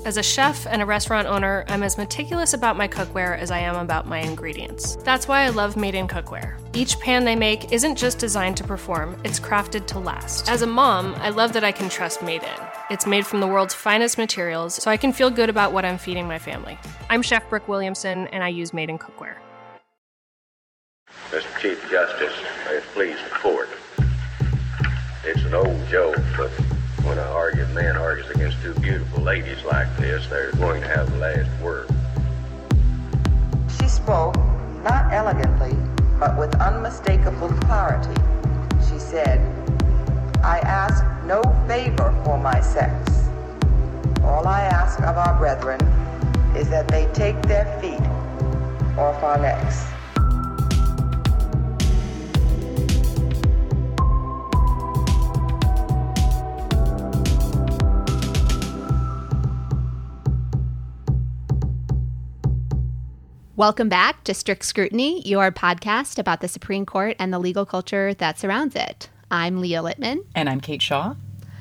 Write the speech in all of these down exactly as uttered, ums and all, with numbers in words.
As a chef and a restaurant owner, I'm as meticulous about my cookware as I am about my ingredients. That's why I love Made In Cookware. Each pan they make isn't just designed to perform, it's crafted to last. As a mom, I love that I can trust Made In. It's made from the world's finest materials, so I can feel good about what I'm feeding my family. I'm Chef Brooke Williamson, and I use Made In Cookware. Mister Chief Justice, may it please the court. It's an old joke, but when an argued man argues against two beautiful ladies like this, they're going to have the last word. She spoke, not elegantly, but with unmistakable clarity. She said, I ask no favor for my sex. All I ask of our brethren is that they take their feet off our necks. Welcome back to Strict Scrutiny, your podcast about the Supreme Court and the legal culture that surrounds it. I'm Leah Littman. And I'm Kate Shaw.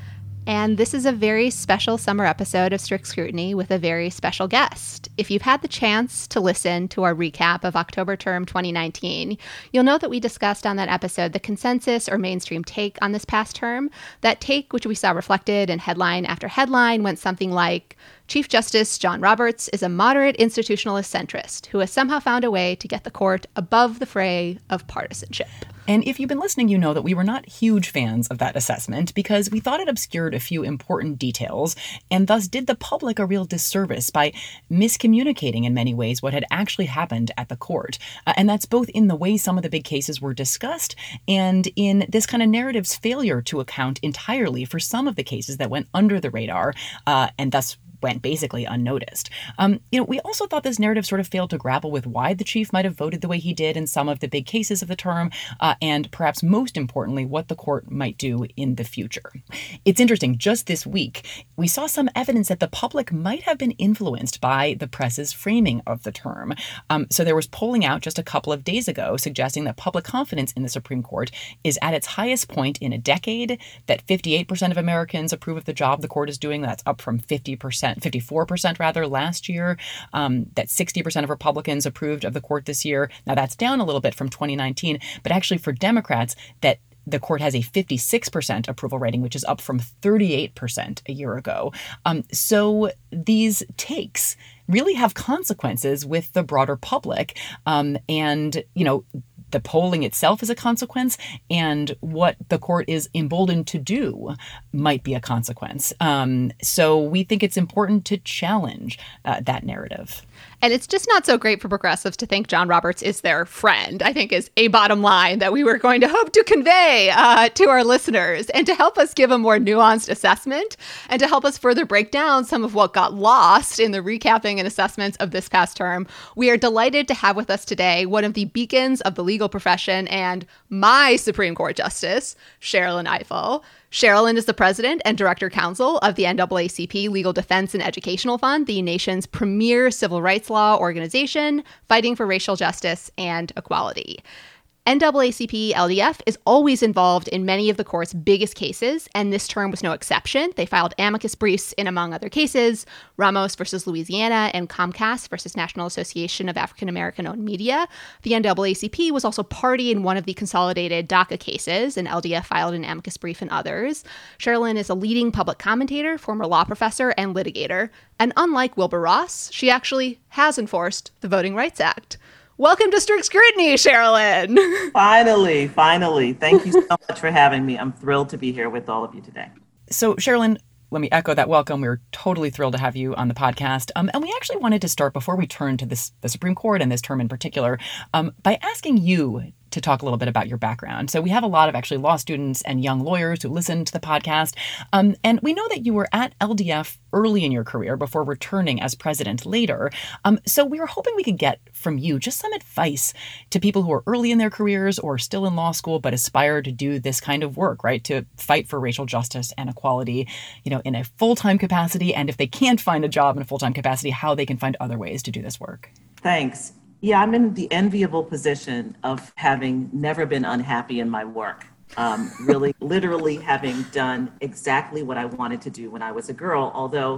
And this is a very special summer episode of Strict Scrutiny with a very special guest. If you've had the chance to listen to our recap of October term twenty nineteen, you'll know that we discussed on that episode the consensus or mainstream take on this past term. That take, which we saw reflected in headline after headline, went something like, Chief Justice John Roberts is a moderate institutionalist centrist who has somehow found a way to get the court above the fray of partisanship. And if you've been listening, you know that we were not huge fans of that assessment because we thought it obscured a few important details and thus did the public a real disservice by miscommunicating in many ways what had actually happened at the court. Uh, and that's both in the way some of the big cases were discussed and in this kind of narrative's failure to account entirely for some of the cases that went under the radar uh, and thus went basically unnoticed. Um, you know, we also thought this narrative sort of failed to grapple with why the chief might have voted the way he did in some of the big cases of the term, uh, and perhaps most importantly, what the court might do in the future. It's interesting, just this week, we saw some evidence that the public might have been influenced by the press's framing of the term. Um, so there was polling out just a couple of days ago suggesting that public confidence in the Supreme Court is at its highest point in a decade, that fifty-eight percent of Americans approve of the job the court is doing. That's up from fifty percent. fifty-four percent rather last year, um, that sixty percent of Republicans approved of the court this year. Now that's down a little bit from twenty nineteen, but actually for Democrats, that the court has a fifty-six percent approval rating, which is up from thirty-eight percent a year ago. Um, so these takes really have consequences with the broader public. Um, and, you know, the polling itself is a consequence, and what the court is emboldened to do might be a consequence. Um, so we think it's important to challenge uh, that narrative. And it's just not so great for progressives to think John Roberts is their friend, I think is a bottom line that we were going to hope to convey uh, to our listeners, and to help us give a more nuanced assessment and to help us further break down some of what got lost in the recapping and assessments of this past term. We are delighted to have with us today one of the beacons of the legal profession and my Supreme Court Justice, Sherrilyn Ifill. Sherrilyn is the president and director counsel of the N double A C P Legal Defense and Educational Fund, the nation's premier civil rights law organization fighting for racial justice and equality. N double A C P L D F is always involved in many of the court's biggest cases, and this term was no exception. They filed amicus briefs in, among other cases, Ramos versus Louisiana and Comcast versus National Association of African American Owned Media. The N double A C P was also party in one of the consolidated DACA cases, and L D F filed an amicus brief in others. Sherrilyn is a leading public commentator, former law professor, and litigator. And unlike Wilbur Ross, she actually has enforced the Voting Rights Act. Welcome to Strict Scrutiny, Sherrilyn. Finally, finally. Thank you so much for having me. I'm thrilled to be here with all of you today. So, Sherrilyn, let me echo that welcome. We're totally thrilled to have you on the podcast. Um, and we actually wanted to start, before we turn to this, the Supreme Court and this term in particular, um, by asking you to talk a little bit about your background. So we have a lot of actually law students and young lawyers who listen to the podcast. Um, and we know that you were at L D F early in your career before returning as president later. Um, so we were hoping we could get from you just some advice to people who are early in their careers or still in law school but aspire to do this kind of work, right? To fight for racial justice and equality, you know, in a full-time capacity. And if they can't find a job in a full-time capacity, how they can find other ways to do this work. Thanks. Yeah, I'm in the enviable position of having never been unhappy in my work. Um, really, literally having done exactly what I wanted to do when I was a girl, although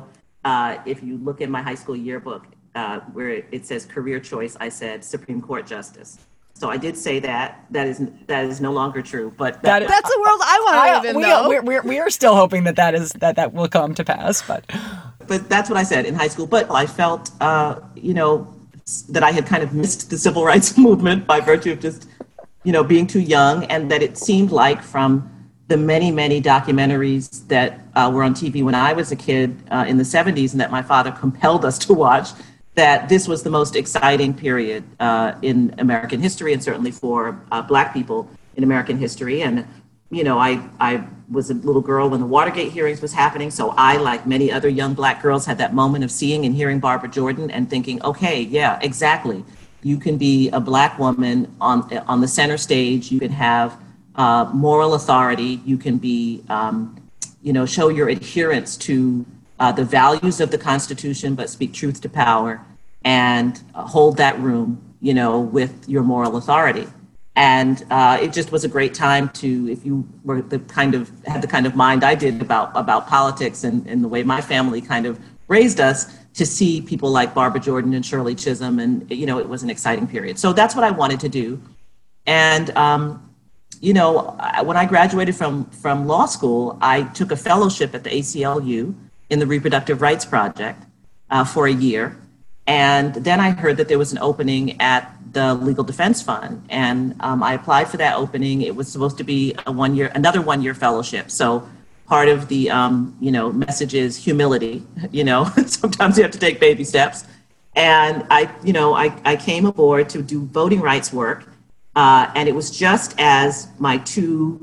uh, if you look in my high school yearbook, uh, where it, it says career choice, I said Supreme Court Justice. So I did say that. That is that is no longer true. But that, That- That's the world I want to live in, we, though. we're, we're, we are still hoping that that is that that will come to pass. But but that's what I said in high school. But I felt, uh, you know, that I had kind of missed the civil rights movement by virtue of just, you know, being too young, and that it seemed like from the many, many documentaries that uh, were on T V when I was a kid uh, in the seventies, and that my father compelled us to watch, that this was the most exciting period uh, in American history, and certainly for uh, Black people in American history. And, you know, I, I was a little girl when the Watergate hearings was happening, so I, like many other young Black girls, had that moment of seeing and hearing Barbara Jordan and thinking, okay, yeah, exactly. You can be a Black woman on, on the center stage, you can have uh, moral authority, you can be, um, you know, show your adherence to Uh, the values of the Constitution, but speak truth to power, and uh, hold that room, you know, with your moral authority. And uh, it just was a great time to, if you were the kind of, had the kind of mind I did about, about politics and, and the way my family kind of raised us, to see people like Barbara Jordan and Shirley Chisholm. And, you know, it was an exciting period. So that's what I wanted to do. And, um, you know, I- when I graduated from, from law school, I took a fellowship at the A C L U in the Reproductive Rights Project uh, for a year. And then I heard that there was an opening at the Legal Defense Fund. And um, I applied for that opening. It was supposed to be a one year, another one year fellowship. So part of the, um, you know, message is humility, you know, sometimes you have to take baby steps. And I, you know, I, I came aboard to do voting rights work. Uh, and it was just as my two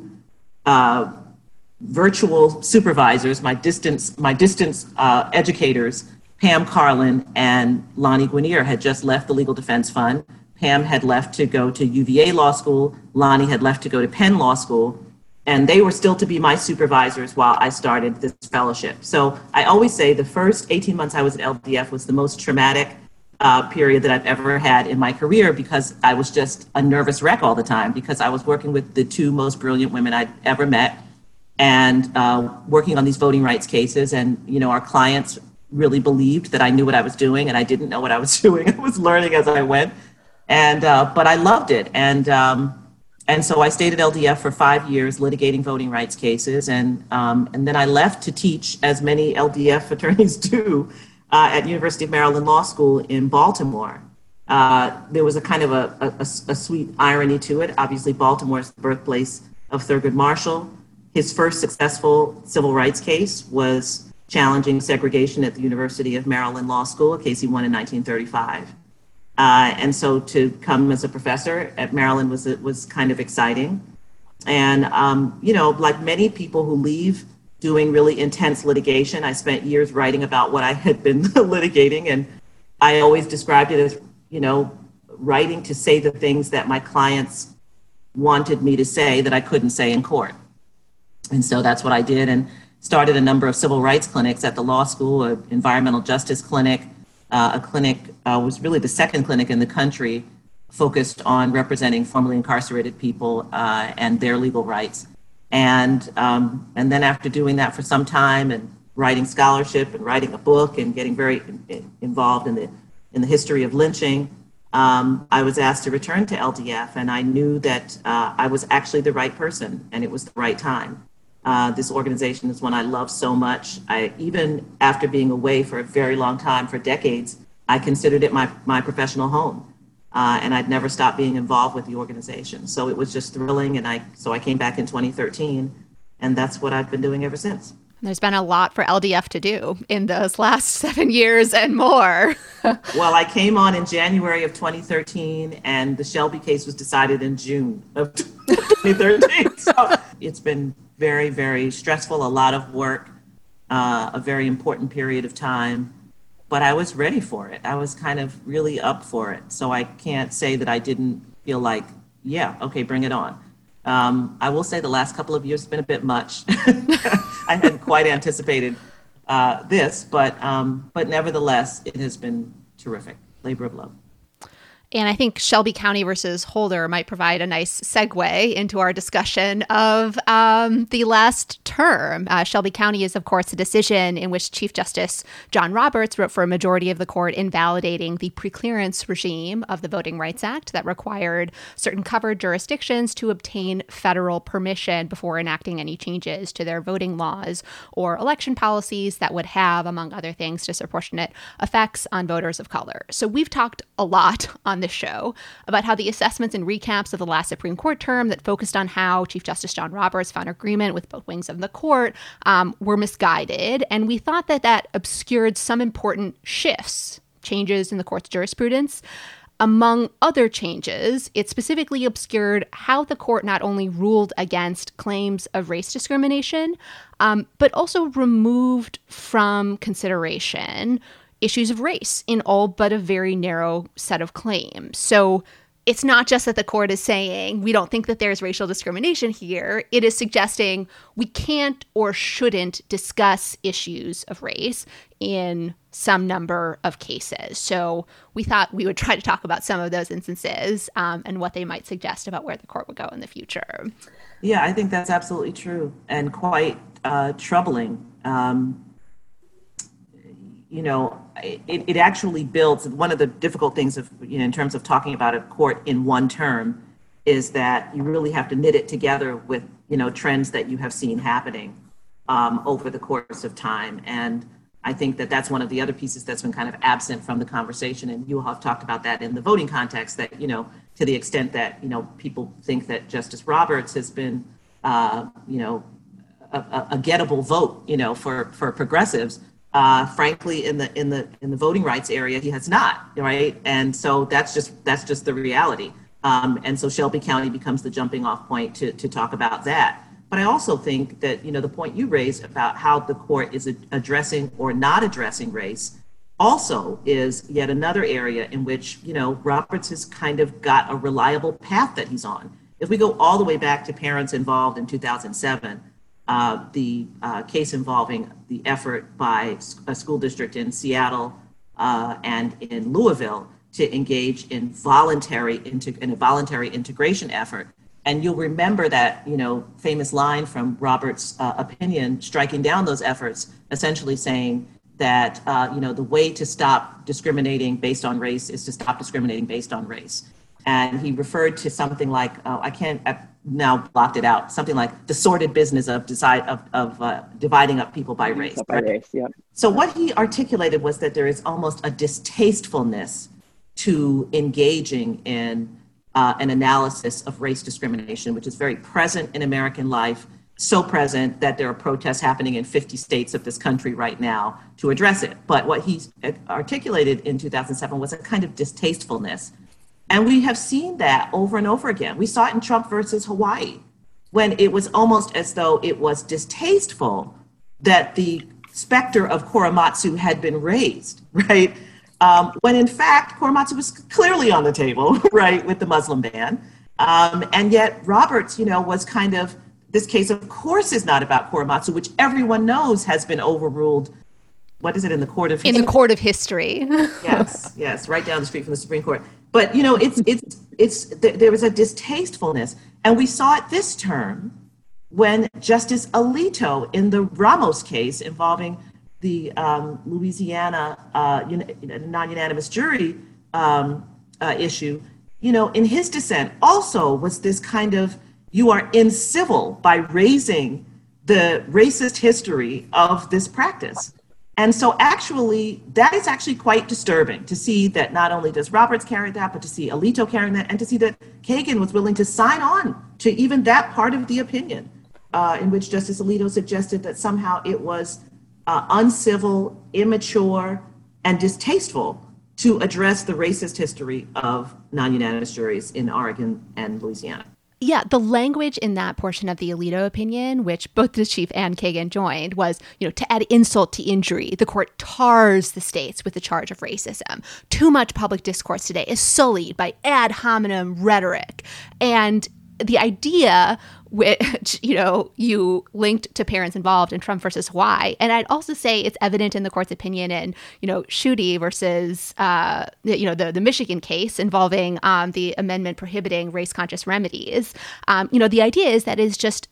uh, virtual supervisors, my distance, my distance uh, educators, Pam Carlin and Lonnie Guinier, had just left the Legal Defense Fund. Pam had left to go to U V A Law School. Lonnie had left to go to Penn Law School. And they were still to be my supervisors while I started this fellowship. So I always say the first eighteen months I was at L D F was the most traumatic uh, period that I've ever had in my career, because I was just a nervous wreck all the time, because I was working with the two most brilliant women I'd ever met, and uh, working on these voting rights cases. And, you know, our clients really believed that I knew what I was doing, and I didn't know what I was doing. I was learning as I went. And, uh, but I loved it. And, um, and so I stayed at L D F for five years litigating voting rights cases. And, um, and then I left to teach, as many L D F attorneys do, uh, at University of Maryland Law School in Baltimore. Uh, there was a kind of a, a, a sweet irony to it. Obviously, Baltimore is the birthplace of Thurgood Marshall. His first successful civil rights case was challenging segregation at the University of Maryland Law School, a case he won in nineteen thirty-five. Uh, and so to come as a professor at Maryland was was kind of exciting. And, um, you know, like many people who leave doing really intense litigation, I spent years writing about what I had been litigating. And I always described it as, you know, writing to say the things that my clients wanted me to say that I couldn't say in court. And so that's what I did, and started a number of civil rights clinics at the law school, an environmental justice clinic. Uh, a clinic uh, was really the second clinic in the country focused on representing formerly incarcerated people uh, and their legal rights. And, um, and then after doing that for some time and writing scholarship and writing a book and getting very in, involved in the, in the history of lynching, Um, I was asked to return to L D F, and I knew that uh, I was actually the right person, and it was the right time. Uh, this organization is one I love so much. I, even after being away for a very long time, for decades, I considered it my, my professional home. Uh, and I'd never stopped being involved with the organization. So it was just thrilling. And I, so I came back in twenty thirteen, and that's what I've been doing ever since. There's been a lot for L D F to do in those last seven years and more. Well, I came on in January of twenty thirteen, and the Shelby case was decided in June of twenty thirteen. So it's been very, very stressful, a lot of work, uh, a very important period of time. But I was ready for it. I was kind of really up for it. So I can't say that I didn't feel like, yeah, okay, bring it on. Um, I will say the last couple of years has been a bit much. I hadn't quite anticipated uh, this, but um, but nevertheless, it has been terrific. Labor of love. And I think Shelby County versus Holder might provide a nice segue into our discussion of um, the last term. Uh, Shelby County is, of course, a decision in which Chief Justice John Roberts wrote for a majority of the court invalidating the preclearance regime of the Voting Rights Act that required certain covered jurisdictions to obtain federal permission before enacting any changes to their voting laws or election policies that would have, among other things, disproportionate effects on voters of color. So we've talked a lot on this show about how the assessments and recaps of the last Supreme Court term that focused on how Chief Justice John Roberts found agreement with both wings of the court um, were misguided. And we thought that that obscured some important shifts, changes in the court's jurisprudence. Among other changes, it specifically obscured how the court not only ruled against claims of race discrimination, um, but also removed from consideration issues of race in all but a very narrow set of claims. So it's not just that the court is saying we don't think that there's racial discrimination here. It is suggesting we can't or shouldn't discuss issues of race in some number of cases. So we thought we would try to talk about some of those instances um, and what they might suggest about where the court would go in the future. Yeah, I think that's absolutely true and quite uh, troubling. Um, you know, it, it actually builds, one of the difficult things of, you know, in terms of talking about a court in one term is that you really have to knit it together with, you know, trends that you have seen happening um, over the course of time. And I think that that's one of the other pieces that's been kind of absent from the conversation. And you all have talked about that in the voting context, that, you know, to the extent that, you know, people think that Justice Roberts has been, uh, you know, a, a, a gettable vote, you know, for, for progressives. Uh, frankly, in the in the in the voting rights area, he has not, right? And so that's just that's just the reality. Um, and so Shelby County becomes the jumping off point to to talk about that. But I also think that, you know, the point you raised about how the court is addressing or not addressing race also is yet another area in which, you know, Roberts has kind of got a reliable path that he's on. If we go all the way back to parents involved in two thousand seven, Uh, the uh, case involving the effort by a school district in Seattle uh, and in Louisville to engage in voluntary integ- in a voluntary integration effort. And you'll remember that, you know, famous line from Roberts' uh, opinion, striking down those efforts, essentially saying that, uh, you know, the way to stop discriminating based on race is to stop discriminating based on race. And he referred to something like, uh, I can't, I've now blocked it out, something like the sordid business of decide of, of uh, dividing up people by race. By right? race, yeah. So what he articulated was that there is almost a distastefulness to engaging in uh, an analysis of race discrimination, which is very present in American life, so present that there are protests happening in fifty states of this country right now to address it. But what he articulated in two thousand seven was a kind of distastefulness. And we have seen that over and over again. We saw it in Trump versus Hawaii, when it was almost as though it was distasteful that the specter of Korematsu had been raised, right? Um, when in fact, Korematsu was clearly on the table, right, with the Muslim ban. Um, and yet Roberts, you know, was kind of, this case, of course, is not about Korematsu, which everyone knows has been overruled. What is it, in the court of history? In the court of history. Yes, yes, right down the street from the Supreme Court. But, you know, it's, it's, it's, there was a distastefulness. And we saw it this term when Justice Alito, in the Ramos case involving the um, Louisiana uh, non-unanimous jury um, uh, issue, you know, in his dissent also was this kind of, you are incivil by raising the racist history of this practice. And so actually, that is actually quite disturbing to see that not only does Roberts carry that, but to see Alito carrying that, and to see that Kagan was willing to sign on to even that part of the opinion, uh, in which Justice Alito suggested that somehow it was uh, uncivil, immature, and distasteful to address the racist history of non-unanimous juries in Oregon and Louisiana. Yeah, the language in that portion of the Alito opinion, which both the Chief and Kagan joined, was, you know, to add insult to injury, the court tars the states with the charge of racism. Too much public discourse today is sullied by ad hominem rhetoric. And the idea, which, you know, you linked to parents involved in Trump versus Hawaii. And I'd also say it's evident in the court's opinion in, you know, Schuette versus, uh, you know, the, the Michigan case involving um, the amendment prohibiting race-conscious remedies. Um, you know, the idea is that it's just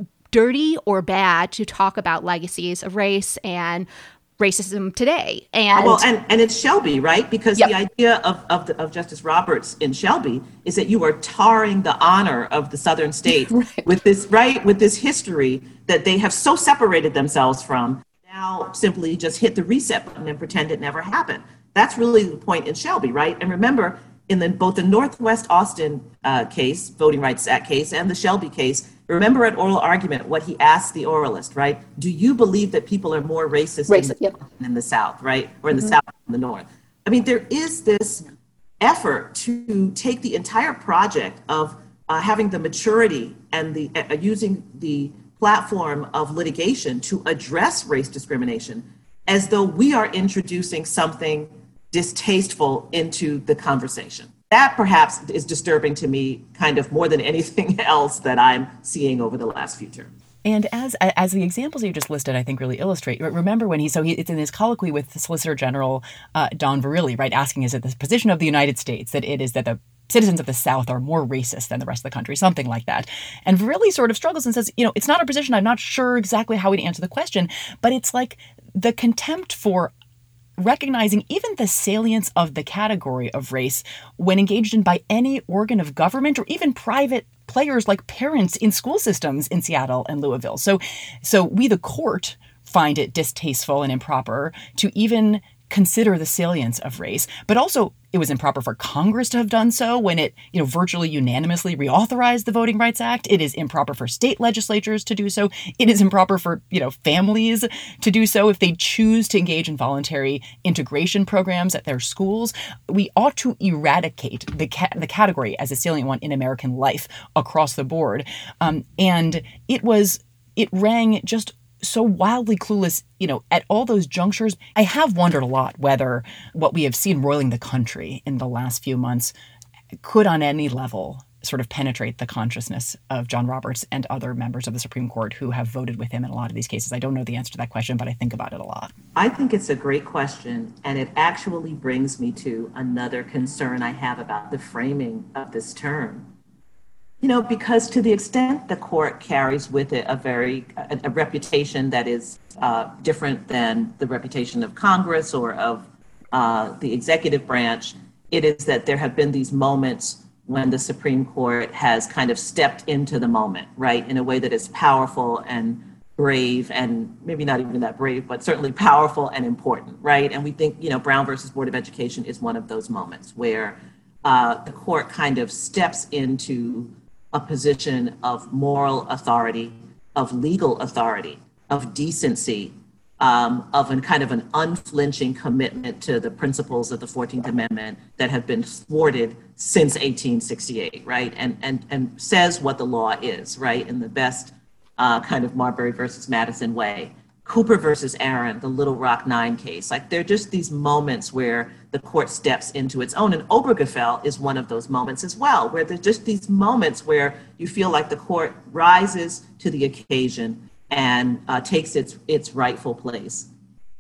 dirty or bad to talk about legacies of race and racism today. And well, and, and it's Shelby, right? Because yep. the idea of, of, the, of Justice Roberts in Shelby is that you are tarring the honor of the Southern states right. with this, right, with this history that they have so separated themselves from. Now simply just hit the reset button and pretend it never happened. That's really the point in Shelby, right? And remember, in the, both the Northwest Austin uh, case, Voting Rights Act case, and the Shelby case, remember at oral argument what he asked the oralist, right? Do you believe that people are more racist, racist in, the, yep. in the South, right? Or in mm-hmm. the South and the North? I mean, there is this effort to take the entire project of uh, having the maturity and the uh, using the platform of litigation to address race discrimination as though we are introducing something distasteful into the conversation. That perhaps is disturbing to me kind of more than anything else that I'm seeing over the last few terms. And as as the examples you just listed, I think really illustrate. Remember when he so he it's in his colloquy with the Solicitor General uh, Don Verrilli, right, asking is it the position of the United States that it is that the citizens of the South are more racist than the rest of the country, something like that. And Verrilli sort of struggles and says, you know, it's not our position. I'm not sure exactly how we'd answer the question, but it's like the contempt for recognizing even the salience of the category of race when engaged in by any organ of government or even private players like parents in school systems in Seattle and Louisville. So, so we, the court, find it distasteful and improper to even consider the salience of race, but also it was improper for Congress to have done so when it, you know, virtually unanimously reauthorized the Voting Rights Act. It is improper for state legislatures to do so. It is improper for, you know, families to do so if they choose to engage in voluntary integration programs at their schools. We ought to eradicate the ca- the category as a salient one in American life across the board. Um, and it was, it rang just so wildly clueless, you know, at all those junctures. I have wondered a lot whether what we have seen roiling the country in the last few months could on any level sort of penetrate the consciousness of John Roberts and other members of the Supreme Court who have voted with him in a lot of these cases. I don't know the answer to that question, but I think about it a lot. I think it's a great question, and it actually brings me to another concern I have about the framing of this term. You know, because to the extent the court carries with it a very, a, a reputation that is uh, different than the reputation of Congress or of uh, the executive branch, it is that there have been these moments when the Supreme Court has kind of stepped into the moment, right, in a way that is powerful and brave, and maybe not even that brave, but certainly powerful and important, right? And we think, you know, Brown versus Board of Education is one of those moments where uh, the court kind of steps into a position of moral authority, of legal authority, of decency, um, of a kind of an unflinching commitment to the principles of the fourteenth Amendment that have been thwarted since eighteen sixty-eight, right? And and and says what the law is, right? In the best uh, kind of Marbury versus Madison way. Cooper versus Aaron, the Little Rock Nine case. Like, there are just these moments where the court steps into its own. And Obergefell is one of those moments as well, where there's just these moments where you feel like the court rises to the occasion and uh, takes its its rightful place.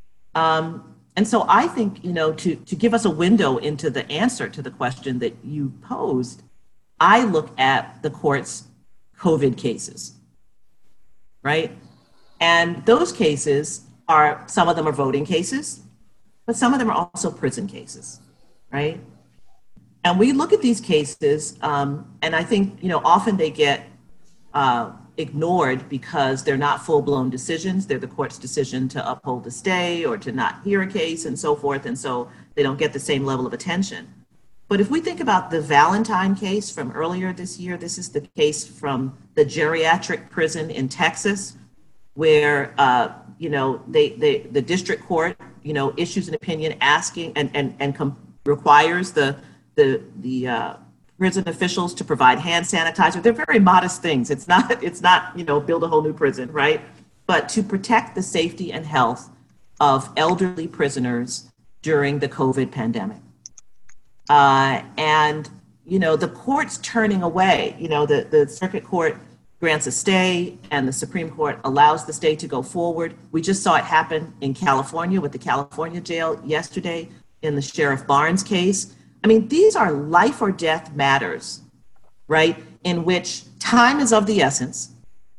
Um, and so I think, you know, to, to give us a window into the answer to the question that you posed, I look at the court's COVID cases, right? And those cases are, some of them are voting cases, but some of them are also prison cases, right? And we look at these cases, um, and I think, you know, often they get uh, ignored because they're not full-blown decisions. They're the court's decision to uphold a stay or to not hear a case and so forth, and so they don't get the same level of attention. But if we think about the Valentine case from earlier this year, this is the case from the geriatric prison in Texas, where, uh, you know, they, they, the district court, you know, issues an opinion asking and, and, and com- requires the, the, the uh, prison officials to provide hand sanitizer. They're very modest things. It's not, it's not, you know, build a whole new prison, right? But to protect the safety and health of elderly prisoners during the COVID pandemic. Uh, and, you know, the court's turning away. You know, the, the circuit court grants a stay and the Supreme Court allows the stay to go forward. We just saw it happen in California with the California jail yesterday in the Sheriff Barnes case. I mean, these are life or death matters, right, in which time is of the essence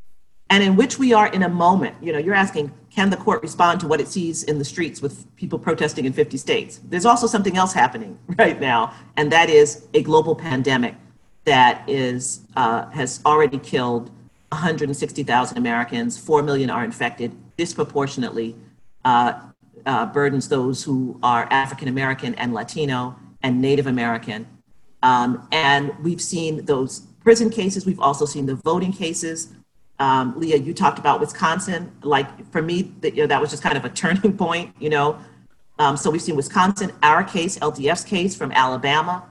and in which we are in a moment. You know, you're asking, can the court respond to what it sees in the streets with people protesting in fifty states? There's also something else happening right now, and that is a global pandemic that is uh, has already killed one hundred sixty thousand Americans, four million are infected, disproportionately uh, uh, burdens those who are African American and Latino and Native American. Um, and we've seen those prison cases. We've also seen the voting cases. Um, Leah, you talked about Wisconsin. Like, for me, the, you know, that was just kind of a turning point, you know. Um, so we've seen Wisconsin, our case, L D F's case from Alabama,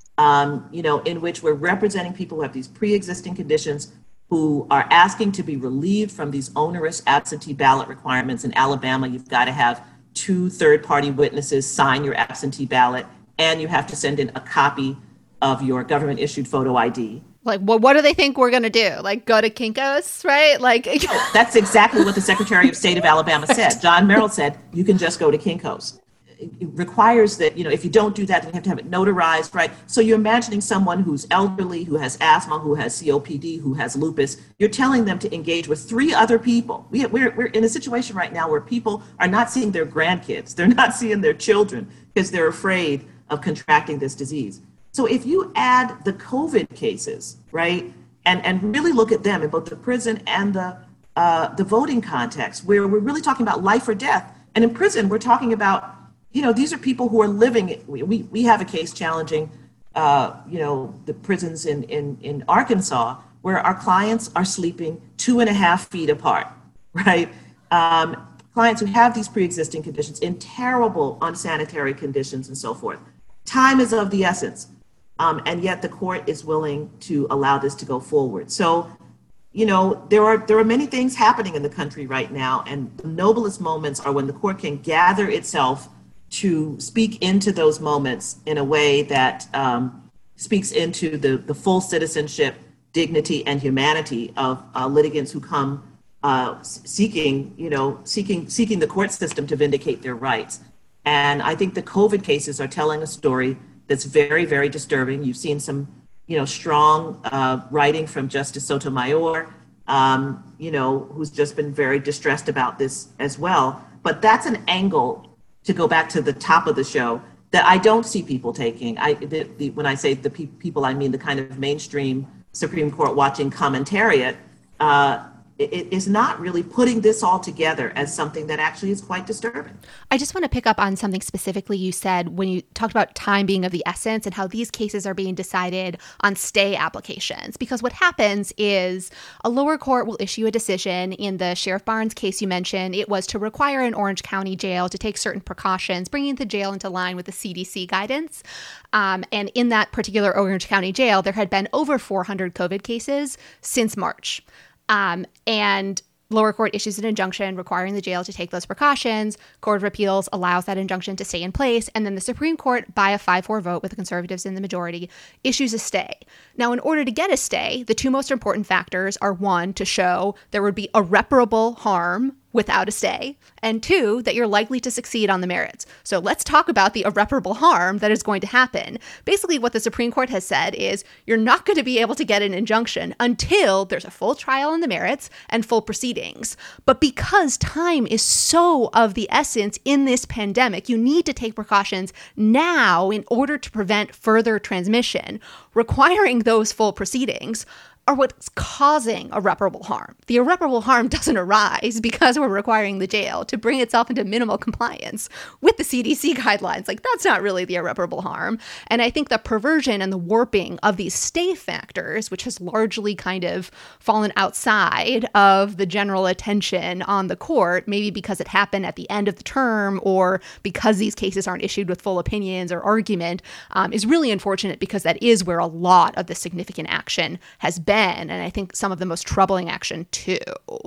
um, you know, in which we're representing people who have these pre-existing conditions who are asking to be relieved from these onerous absentee ballot requirements. In Alabama, you've got to have two third-party witnesses sign your absentee ballot, and you have to send in a copy of your government-issued photo I D. Like, well, what do they think we're going to do? Like, go to Kinko's, right? Like, no, that's exactly what the Secretary of State of Alabama said. John Merrill said, you can just go to Kinko's. It requires that, you know, if you don't do that, then you have to have it notarized, right? So you're imagining someone who's elderly, who has asthma, who has C O P D, who has lupus. You're telling them to engage with three other people. We, we're, we're in a situation right now where people are not seeing their grandkids. They're not seeing their children because they're afraid of contracting this disease. So if you add the COVID cases, right, and, and really look at them in both the prison and the, uh, the voting context, where we're really talking about life or death. And in prison, we're talking about, you know, these are people who are living. We we, we have a case challenging, uh, you know, the prisons in, in, in Arkansas, where our clients are sleeping two and a half feet apart, right? Um, clients who have these pre-existing conditions in terrible unsanitary conditions and so forth. Time is of the essence, um, and yet the court is willing to allow this to go forward. So, you know, there are there are many things happening in the country right now, and the noblest moments are when the court can gather itself to speak into those moments in a way that um, speaks into the, the full citizenship, dignity, and humanity of uh, litigants who come uh, seeking, you know, seeking seeking the court system to vindicate their rights. And I think the COVID cases are telling a story that's very, very disturbing. You've seen some, you know, strong uh, writing from Justice Sotomayor, um, you know, who's just been very distressed about this as well. But that's an angle, to go back to the top of the show, that I don't see people taking. I the, the, when I say the pe- people, I mean the kind of mainstream Supreme Court watching commentariat. Uh, it is not really putting this all together as something that actually is quite disturbing. I just want to pick up on something specifically you said when you talked about time being of the essence and how these cases are being decided on stay applications. Because what happens is a lower court will issue a decision. In the Sheriff Barnes case you mentioned, it was to require an Orange County jail to take certain precautions, bringing the jail into line with the C D C guidance. Um, and in that particular Orange County jail, there had been over four hundred COVID cases since March. Um, and lower court issues an injunction requiring the jail to take those precautions. Court of Appeals allows that injunction to stay in place. And then the Supreme Court, by a five four vote with the conservatives in the majority, issues a stay. Now, in order to get a stay, the two most important factors are, one, to show there would be irreparable harm without a stay, and two, that you're likely to succeed on the merits. So let's talk about the irreparable harm that is going to happen. Basically, what the Supreme Court has said is you're not going to be able to get an injunction until there's a full trial on the merits and full proceedings. But because time is so of the essence in this pandemic, you need to take precautions now in order to prevent further transmission. Requiring those full proceedings are what's causing irreparable harm. The irreparable harm doesn't arise because we're requiring the jail to bring itself into minimal compliance with the C D C guidelines. Like, that's not really the irreparable harm. And I think the perversion and the warping of these stay factors, which has largely kind of fallen outside of the general attention on the court, maybe because it happened at the end of the term or because these cases aren't issued with full opinions or argument, um, is really unfortunate, because that is where a lot of the significant action has been. And I think some of the most troubling action too.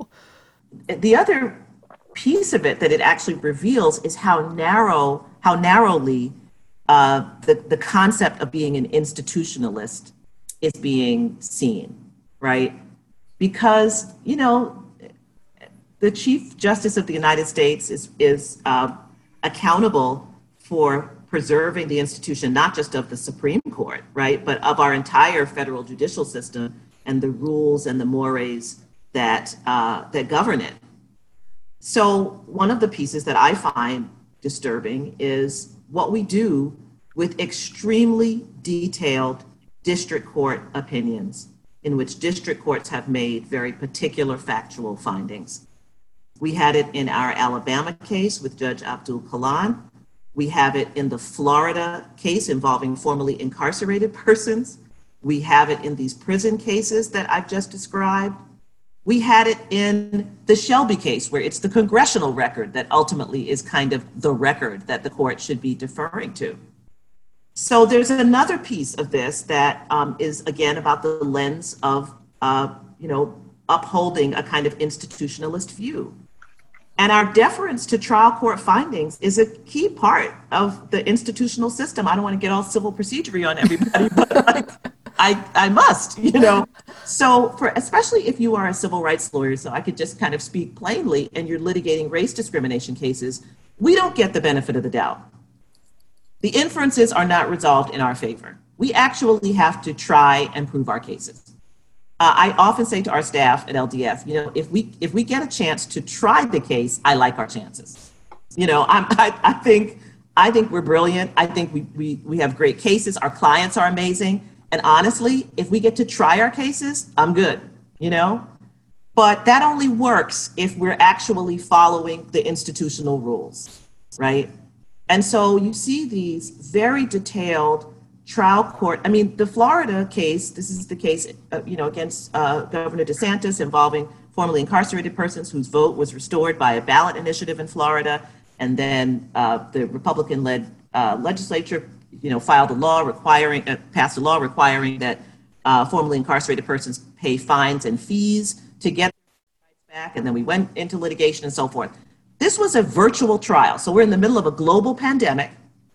The other piece of it that it actually reveals is how narrow, how narrowly uh, the, the concept of being an institutionalist is being seen, right? Because, you know, the Chief Justice of the United States is, is uh, accountable for preserving the institution, not just of the Supreme Court, right, but of our entire federal judicial system and the rules and the mores that uh, that govern it. So one of the pieces that I find disturbing is what we do with extremely detailed district court opinions in which district courts have made very particular factual findings. We had it in our Alabama case with Judge Abdul Kalan. We have it in the Florida case involving formerly incarcerated persons. We have it in these prison cases that I've just described. We had it in the Shelby case, where it's the congressional record that ultimately is kind of the record that the court should be deferring to. So there's another piece of this that um, is, again, about the lens of, uh, you know, upholding a kind of institutionalist view. And our deference to trial court findings is a key part of the institutional system. I don't want to get all civil procedure on everybody, but I, I, I must, you know. So for, especially if you are a civil rights lawyer, so I could just kind of speak plainly, and you're litigating race discrimination cases, we don't get the benefit of the doubt. The inferences are not resolved in our favor. We actually have to try and prove our cases. Uh, I often say to our staff at L D F, you know, if we if we get a chance to try the case, I like our chances. You know, I'm, I I think I think we're brilliant. I think we we we have great cases. Our clients are amazing. And honestly, if we get to try our cases, I'm good. You know, but that only works if we're actually following the institutional rules, right? And so you see these very detailed trial court. I mean, the Florida case, this is the case, uh, you know, against uh, Governor DeSantis involving formerly incarcerated persons whose vote was restored by a ballot initiative in Florida. And then uh, the Republican-led uh, legislature, you know, filed a law requiring, uh, passed a law requiring that uh, formerly incarcerated persons pay fines and fees to get their rights back. And then we went into litigation and so forth. This was a virtual trial. So we're in the middle of a global pandemic.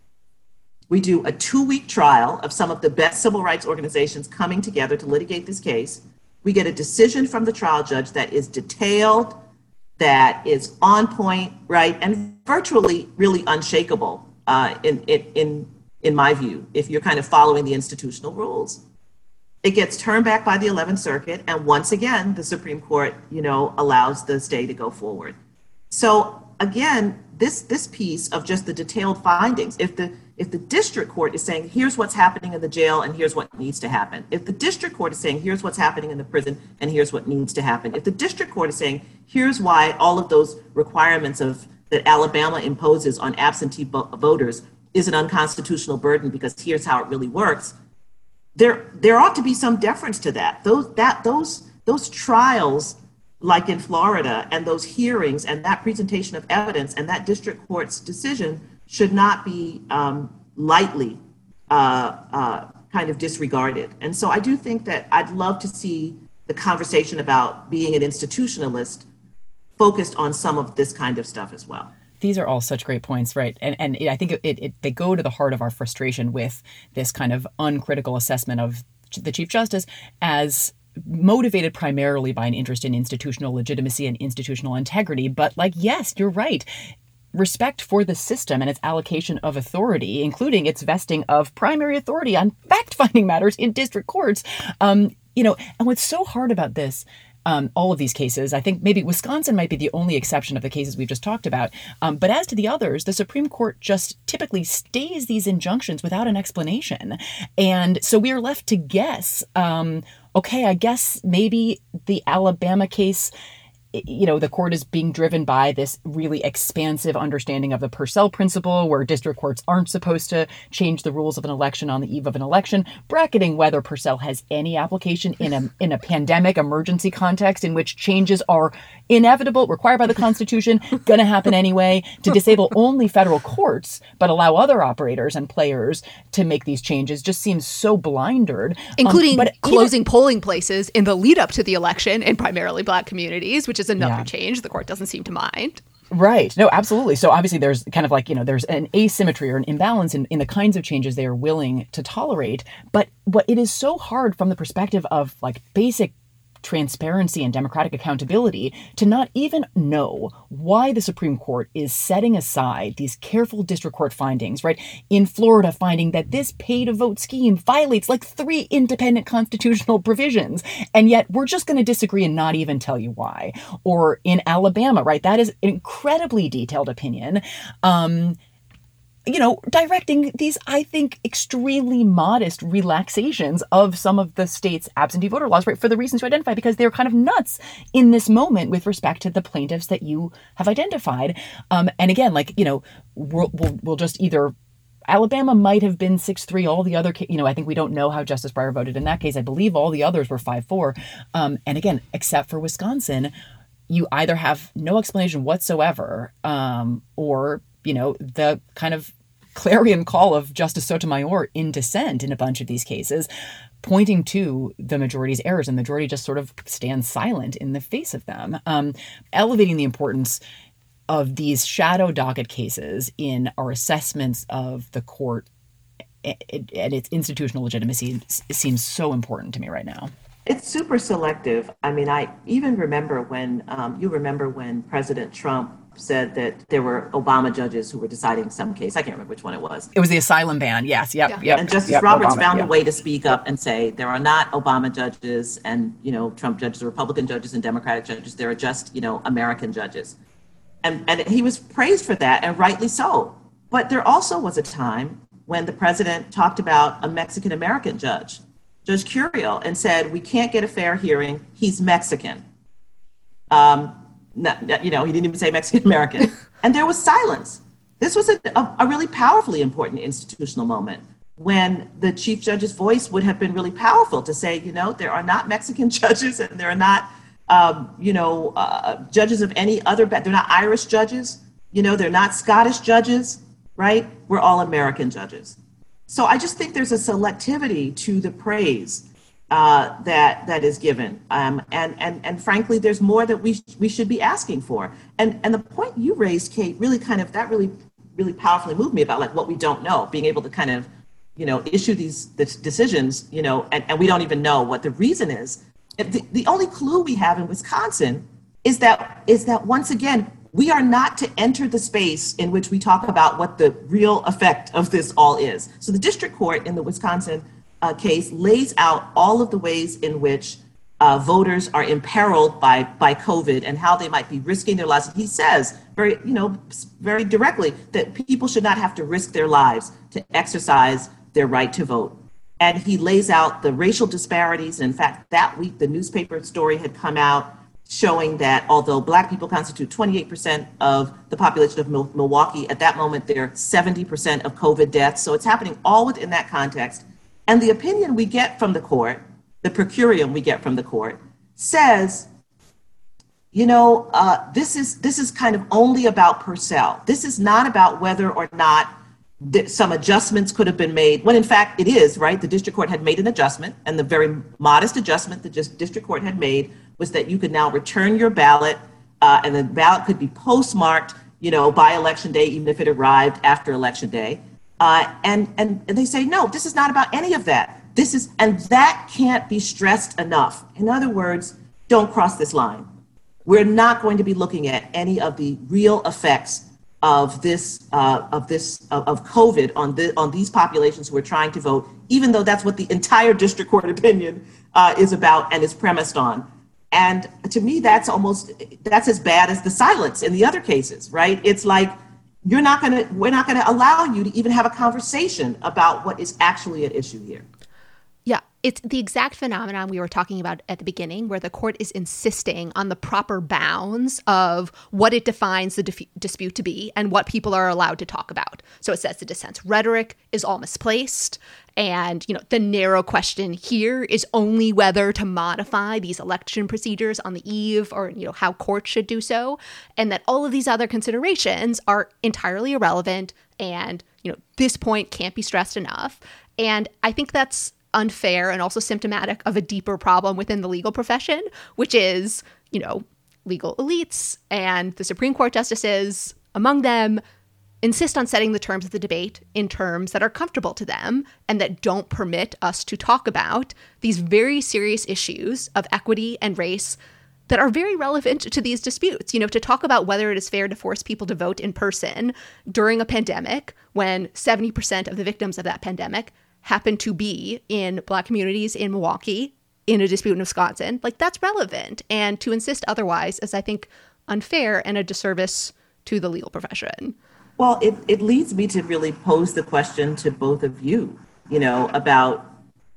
We do a two-week trial of some of the best civil rights organizations coming together to litigate this case. We get a decision from the trial judge that is detailed, that is on point, right, and virtually really unshakable uh, in, in, in, in my view, if you're kind of following the institutional rules. It gets turned back by the eleventh Circuit, and once again, the Supreme Court, you know, allows the stay to go forward. So again, this this piece of just the detailed findings, if the if the district court is saying, here's what's happening in the jail and here's what needs to happen. If the district court is saying, here's what's happening in the prison and here's what needs to happen. If the district court is saying, here's why all of those requirements of that Alabama imposes on absentee voters is an unconstitutional burden because here's how it really works, there there ought to be some deference to that. Those that those those trials, like in Florida, and those hearings and that presentation of evidence and that district court's decision should not be um, lightly uh, uh, kind of disregarded. And so I do think that I'd love to see the conversation about being an institutionalist focused on some of this kind of stuff as well. These are all such great points, right? And and it, I think it, it they go to the heart of our frustration with this kind of uncritical assessment of the Chief Justice as motivated primarily by an interest in institutional legitimacy and institutional integrity. But like, yes, you're right. Respect for the system and its allocation of authority, including its vesting of primary authority on fact-finding matters in district courts. Um, you know, and what's so hard about this, um, all of these cases, I think maybe Wisconsin might be the only exception of the cases we've just talked about. Um, but as to the others, the Supreme Court just typically stays these injunctions without an explanation. And so we are left to guess, um, okay, I guess maybe the Alabama case, you know, the court is being driven by this really expansive understanding of the Purcell principle, where district courts aren't supposed to change the rules of an election on the eve of an election, bracketing whether Purcell has any application in a in a pandemic emergency context in which changes are inevitable, required by the Constitution, going to happen anyway, to disable only federal courts, but allow other operators and players to make these changes just seems so blindered. Including um, but closing either- polling places in the lead up to the election in primarily Black communities, which is another Yeah. change the court doesn't seem to mind. Right. No, absolutely. So obviously there's kind of like, you know, there's an asymmetry or an imbalance in, in the kinds of changes they are willing to tolerate. But what it is so hard from the perspective of like basic transparency and democratic accountability to not even know why the Supreme Court is setting aside these careful district court findings, right? In Florida, finding that this pay-to-vote scheme violates like three independent constitutional provisions, and yet we're just going to disagree and not even tell you why. Or in Alabama, right? That is an incredibly detailed opinion. Um, you know, directing these, I think, extremely modest relaxations of some of the state's absentee voter laws, right, for the reasons you identify, because they're kind of nuts in this moment with respect to the plaintiffs that you have identified. Um, and again, like, you know, we'll, we'll, we'll just either, Alabama might have been six three, all the other, you know, I think we don't know how Justice Breyer voted in that case. I believe all the others were five four. Um, and again, except for Wisconsin, you either have no explanation whatsoever, um, or you know, the kind of clarion call of Justice Sotomayor in dissent in a bunch of these cases, pointing to the majority's errors, and the majority just sort of stands silent in the face of them, um, elevating the importance of these shadow docket cases in our assessments of the court and its institutional legitimacy seems so important to me right now. It's super selective. I mean, I even remember when, um, you remember when President Trump said that there were Obama judges who were deciding some case. I can't remember which one it was. It was the asylum ban. Yes. Yep. Yeah. Yep. And Justice yep, Roberts Obama, found yep. a way to speak up and say there are not Obama judges and, you know, Trump judges, or Republican judges and Democratic judges. There are just, you know, American judges. And, and he was praised for that, and rightly so. But there also was a time when the president talked about a Mexican-American judge, Judge Curiel, and said, we can't get a fair hearing. He's Mexican. Um, not, you know, he didn't even say Mexican-American. And there was silence. This was a, a, a really powerfully important institutional moment when the chief judge's voice would have been really powerful to say, you know, there are not Mexican judges, and there are not, um, you know, uh, judges of any other, they're not Irish judges, you know, they're not Scottish judges, right? We're all American judges. So I just think there's a selectivity to the praise uh, that that is given, um, and and and frankly, there's more that we we should be asking for. And and the point you raised, Kate, really kind of that really really powerfully moved me about like what we don't know, being able to kind of, you know, issue these, these decisions, you know, and, and we don't even know what the reason is. The, the only clue we have in Wisconsin is that is that once again, we are not to enter the space in which we talk about what the real effect of this all is. So the district court in the Wisconsin uh, case lays out all of the ways in which uh, voters are imperiled by by COVID and how they might be risking their lives. He says very, you know, very directly that people should not have to risk their lives to exercise their right to vote. And he lays out the racial disparities. And in fact, that week, the newspaper story had come out showing that although Black people constitute twenty-eight percent of the population of Mil- Milwaukee, at that moment, they're seventy percent of COVID deaths. So it's happening all within that context. And the opinion we get from the court, the per curiam we get from the court, says, you know, uh, this is this is kind of only about Purcell. This is not about whether or not th- some adjustments could have been made, when in fact it is, right? The district court had made an adjustment, and the very modest adjustment the just district court had made was that you could now return your ballot, uh, and the ballot could be postmarked, you know, by election day, even if it arrived after election day. Uh, and, and and they say, no, this is not about any of that. This is, and that can't be stressed enough. In other words, don't cross this line. We're not going to be looking at any of the real effects of this uh, of this of, of COVID on the on these populations who are trying to vote, even though that's what the entire district court opinion uh, is about and is premised on. And to me, that's almost, that's as bad as the silence in the other cases, right? It's like, you're not going to, we're not going to allow you to even have a conversation about what is actually at issue here. Yeah, it's the exact phenomenon we were talking about at the beginning, where the court is insisting on the proper bounds of what it defines the dif- dispute to be and what people are allowed to talk about. So it says the dissent's rhetoric is all misplaced. And, you know, the narrow question here is only whether to modify these election procedures on the eve, or, you know, how courts should do so. And that all of these other considerations are entirely irrelevant. And, you know, this point can't be stressed enough. And I think that's unfair and also symptomatic of a deeper problem within the legal profession, which is, you know, legal elites and the Supreme Court justices among them insist on setting the terms of the debate in terms that are comfortable to them and that don't permit us to talk about these very serious issues of equity and race that are very relevant to these disputes. You know, to talk about whether it is fair to force people to vote in person during a pandemic when seventy percent of the victims of that pandemic happen to be in Black communities in Milwaukee in a dispute in Wisconsin, like that's relevant. And to insist otherwise is, I think, unfair and a disservice to the legal profession. Well, it, it leads me to really pose the question to both of you, you know, about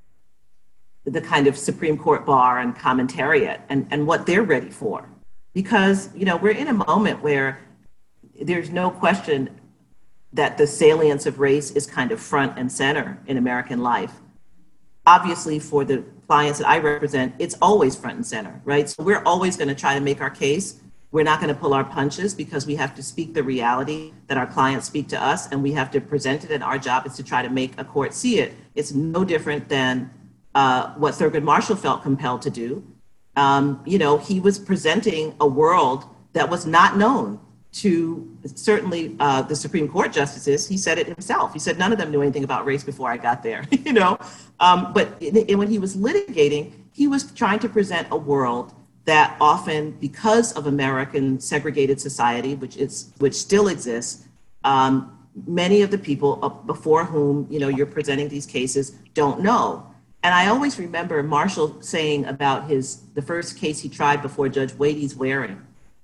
the kind of Supreme Court bar and commentariat and, and what they're ready for. Because, you know, we're in a moment where there's no question that the salience of race is kind of front and center in American life. Obviously, for the clients that I represent, it's always front and center, right? So we're always going to try to make our case. We're not going to pull our punches because we have to speak the reality that our clients speak to us, and we have to present it, and our job is to try to make a court see it. It's no different than uh, what Thurgood Marshall felt compelled to do. Um, you know, he was presenting a world that was not known to certainly uh, the Supreme Court justices. He said it himself. He said none of them knew anything about race before I got there, you know. Um, but it, when he was litigating, he was trying to present a world that often, because of American segregated society, which is which still exists, um, many of the people before whom, you know, you're presenting these cases don't know. And I always remember Marshall saying about his the first case he tried before Judge Wades Waring,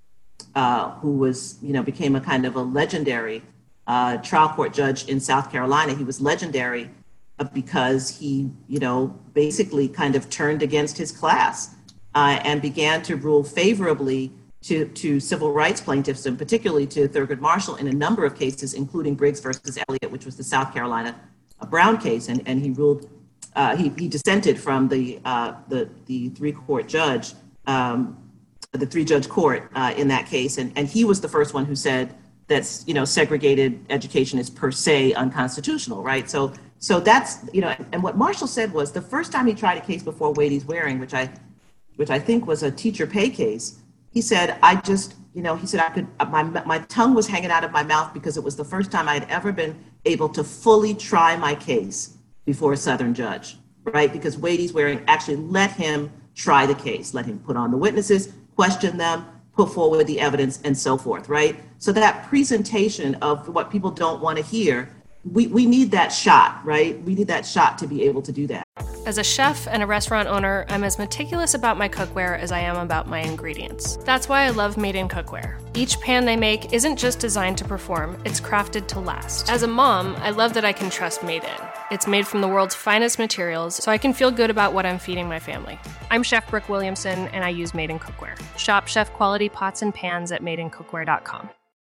uh, who was, you know, became a kind of a legendary uh, trial court judge in South Carolina. He was legendary because he, you know, basically kind of turned against his class. Uh, and began to rule favorably to, to civil rights plaintiffs, and particularly to Thurgood Marshall in a number of cases, including Briggs versus Elliott, which was the South Carolina uh, Brown case. And, and he ruled, uh, he, he dissented from the, uh, the, the three court judge, um, the three judge court uh, in that case. And, and he was the first one who said that, you know, segregated education is per se unconstitutional, right? So, so that's, you know, and what Marshall said was the first time he tried a case before Wades Waring, which I, which I think was a teacher pay case, he said, I just, you know, he said, I could, my my tongue was hanging out of my mouth because it was the first time I had ever been able to fully try my case before a Southern judge, right? Because Wades Waring actually let him try the case, let him put on the witnesses, question them, put forward the evidence, and so forth, right? So that presentation of what people don't want to hear, we, we need that shot, right? We need that shot to be able to do that. As a chef and a restaurant owner, I'm as meticulous about my cookware as I am about my ingredients. That's why I love Made in Cookware. Each pan they make isn't just designed to perform, it's crafted to last. As a mom, I love that I can trust Made In. It's made from the world's finest materials, so I can feel good about what I'm feeding my family. I'm Chef Brooke Williamson, and I use Made in Cookware. Shop chef quality pots and pans at made in cookware dot com.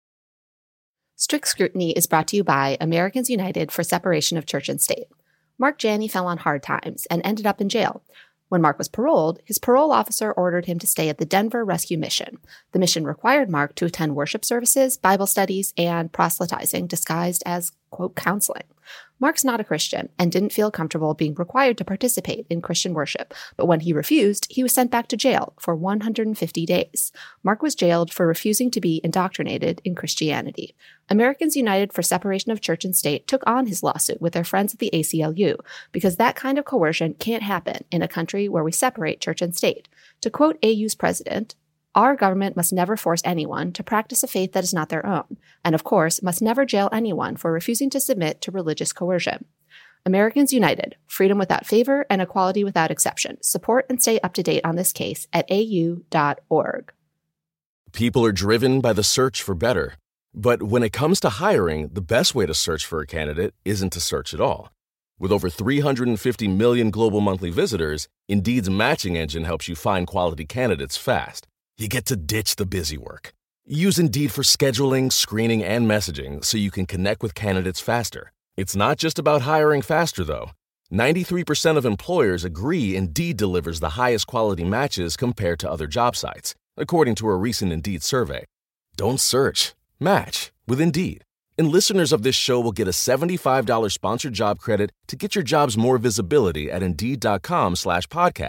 Strict Scrutiny is brought to you by Americans United for Separation of Church and State. Mark Janney fell on hard times and ended up in jail. When Mark was paroled, his parole officer ordered him to stay at the Denver Rescue Mission. The mission required Mark to attend worship services, Bible studies, and proselytizing disguised as, quote, counseling. Mark's not a Christian and didn't feel comfortable being required to participate in Christian worship, but when he refused, he was sent back to jail for one hundred fifty days. Mark was jailed for refusing to be indoctrinated in Christianity. Americans United for Separation of Church and State took on his lawsuit with their friends at the A C L U because that kind of coercion can't happen in a country where we separate church and state. To quote A U's president, "Our government must never force anyone to practice a faith that is not their own, and of course must never jail anyone for refusing to submit to religious coercion." Americans United, freedom without favor and equality without exception. Support and stay up to date on this case at A U dot org. People are driven by the search for better. But when it comes to hiring, the best way to search for a candidate isn't to search at all. With over three hundred fifty million global monthly visitors, Indeed's matching engine helps you find quality candidates fast. You get to ditch the busy work. Use Indeed for scheduling, screening, and messaging so you can connect with candidates faster. It's not just about hiring faster, though. ninety-three percent of employers agree Indeed delivers the highest quality matches compared to other job sites, according to a recent Indeed survey. Don't search. Match with Indeed. And listeners of this show will get a seventy-five dollars sponsored job credit to get your jobs more visibility at Indeed.com slash podcast.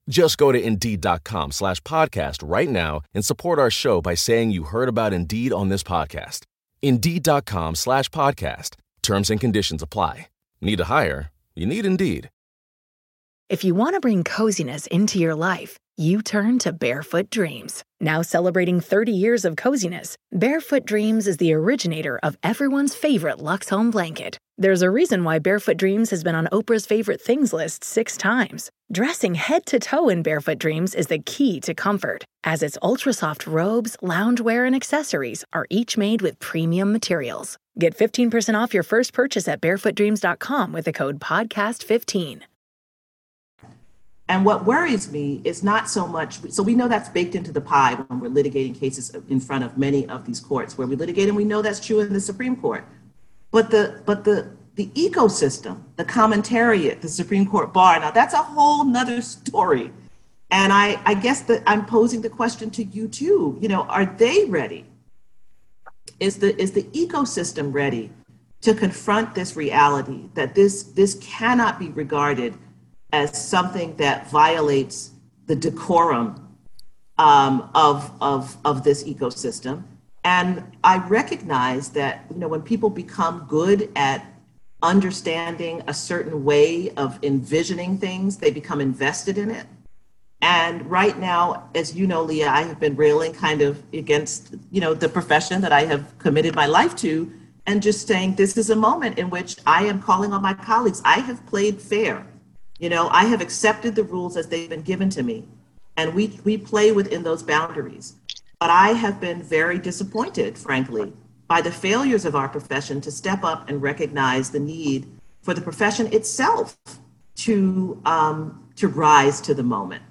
Just go to Indeed.com slash podcast right now and support our show by saying you heard about Indeed on this podcast. Indeed.com slash podcast. Terms and conditions apply. Need to hire? You need Indeed. If you want to bring coziness into your life, you turn to Barefoot Dreams. Now celebrating thirty years of coziness, Barefoot Dreams is the originator of everyone's favorite Luxe Home blanket. There's a reason why Barefoot Dreams has been on Oprah's favorite things list six times. Dressing head to toe in Barefoot Dreams is the key to comfort, as its ultra-soft robes, loungewear, and accessories are each made with premium materials. Get fifteen percent off your first purchase at barefoot dreams dot com with the code podcast fifteen. And what worries me is not so much, so we know that's baked into the pie when we're litigating cases in front of many of these courts where we litigate, and we know that's true in the Supreme Court. But the but the the ecosystem, the commentariat, the Supreme Court bar, now that's a whole nother story. And I, I guess that I'm posing the question to you too, you know, are they ready? Is the is the ecosystem ready to confront this reality that this this cannot be regarded as something that violates the decorum um, of, of, of this ecosystem? And I recognize that, you know, when people become good at understanding a certain way of envisioning things, they become invested in it. And right now, as you know, Leah, I have been railing kind of against, you know, the profession that I have committed my life to, and just saying this is a moment in which I am calling on my colleagues. I have played fair. You know, I have accepted the rules as they've been given to me, and we, we play within those boundaries. But I have been very disappointed, frankly, by the failures of our profession to step up and recognize the need for the profession itself to, um, to rise to the moment.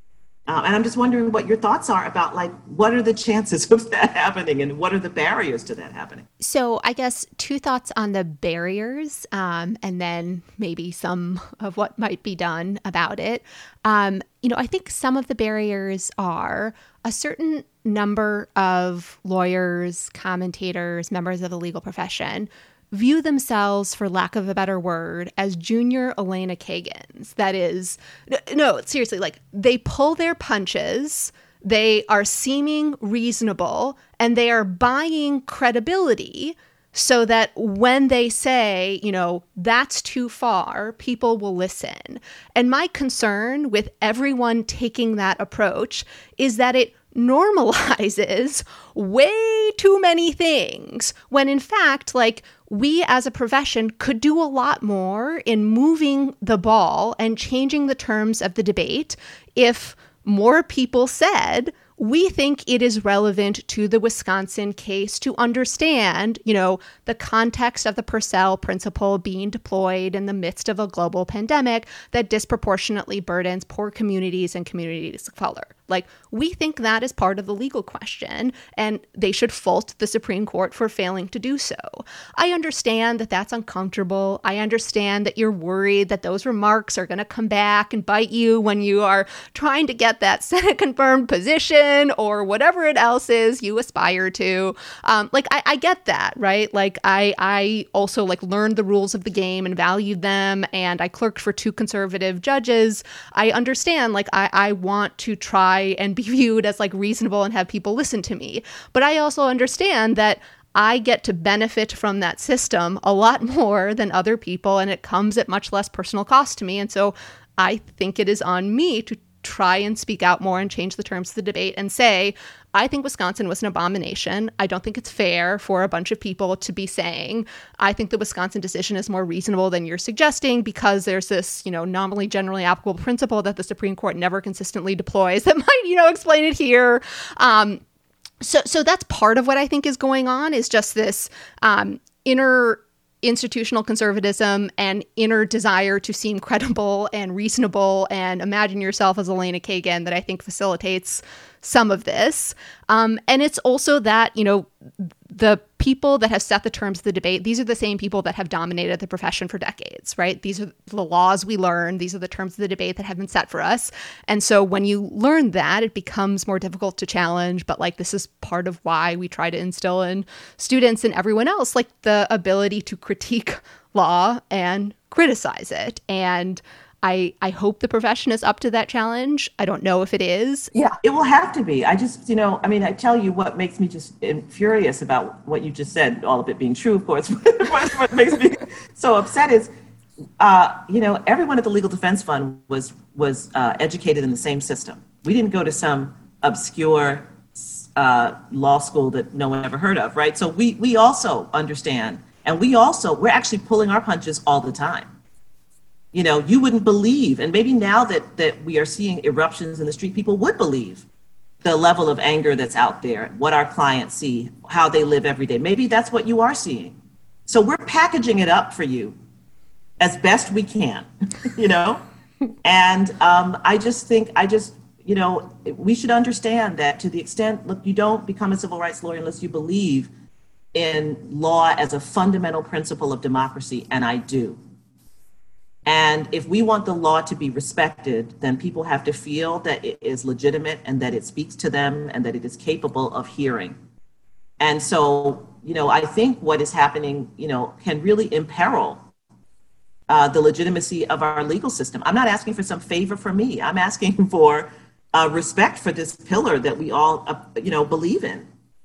Uh, and I'm just wondering what your thoughts are about, like, what are the chances of that happening and what are the barriers to that happening? So I guess two thoughts on the barriers, um, and then maybe some of what might be done about it. Um, you know, I think some of the barriers are a certain number of lawyers, commentators, members of the legal profession view themselves, for lack of a better word, as junior Elena Kagans. That is, no, seriously, like they pull their punches, they are seeming reasonable, and they are buying credibility so that when they say, you know, that's too far, people will listen. And my concern with everyone taking that approach is that it normalizes way too many things when in fact, like, we as a profession could do a lot more in moving the ball and changing the terms of the debate if more people said, we think it is relevant to the Wisconsin case to understand, you know, the context of the Purcell principle being deployed in the midst of a global pandemic that disproportionately burdens poor communities and communities of color. Like, we think that is part of the legal question, and they should fault the Supreme Court for failing to do so. I understand that that's uncomfortable. I understand that you're worried that those remarks are going to come back and bite you when you are trying to get that Senate-confirmed position or whatever it else is you aspire to. Um, like, I, I get that, right? Like, I, I also, like, learned the rules of the game and valued them, and I clerked for two conservative judges. I understand, like, I, I want to try and be viewed as like reasonable and have people listen to me. But I also understand that I get to benefit from that system a lot more than other people, and it comes at much less personal cost to me. And so I think it is on me to try and speak out more and change the terms of the debate and say, I think Wisconsin was an abomination. I don't think it's fair for a bunch of people to be saying, I think the Wisconsin decision is more reasonable than you're suggesting because there's this, you know, nominally generally applicable principle that the Supreme Court never consistently deploys that might, you know, explain it here. Um, so, so that's part of what I think is going on, is just this um, inner institutional conservatism and inner desire to seem credible and reasonable and imagine yourself as Elena Kagan that I think facilitates some of this. Um, and it's also that, you know, the people that have set the terms of the debate, these are the same people that have dominated the profession for decades, right? These are the laws we learn. These are the terms of the debate that have been set for us. And so when you learn that, it becomes more difficult to challenge. But like, this is part of why we try to instill in students and everyone else, like the ability to critique law and criticize it. And I, I hope the profession is up to that challenge. I don't know if it is. Yeah, it will have to be. I just, you know, I mean, I tell you what makes me just furious about what you just said, all of it being true, of course. What makes me so upset is, uh, you know, everyone at the Legal Defense Fund was, was uh, educated in the same system. We didn't go to some obscure uh, law school that no one ever heard of, right? So we, we also understand, and we also, we're actually pulling our punches all the time. You know, you wouldn't believe, and maybe now that, that we are seeing eruptions in the street, people would believe the level of anger that's out there, what our clients see, how they live every day. Maybe that's what you are seeing. So we're packaging it up for you as best we can, you know? And um, I just think, I just, you know, we should understand that to the extent, look, you don't become a civil rights lawyer unless you believe in law as a fundamental principle of democracy, and I do. And if we want the law to be respected, then people have to feel that it is legitimate and that it speaks to them and that it is capable of hearing. And so, you know, I think what is happening, you know, can really imperil uh, the legitimacy of our legal system. I'm not asking for some favor for me. I'm asking for uh, respect for this pillar that we all, uh, you know, believe in.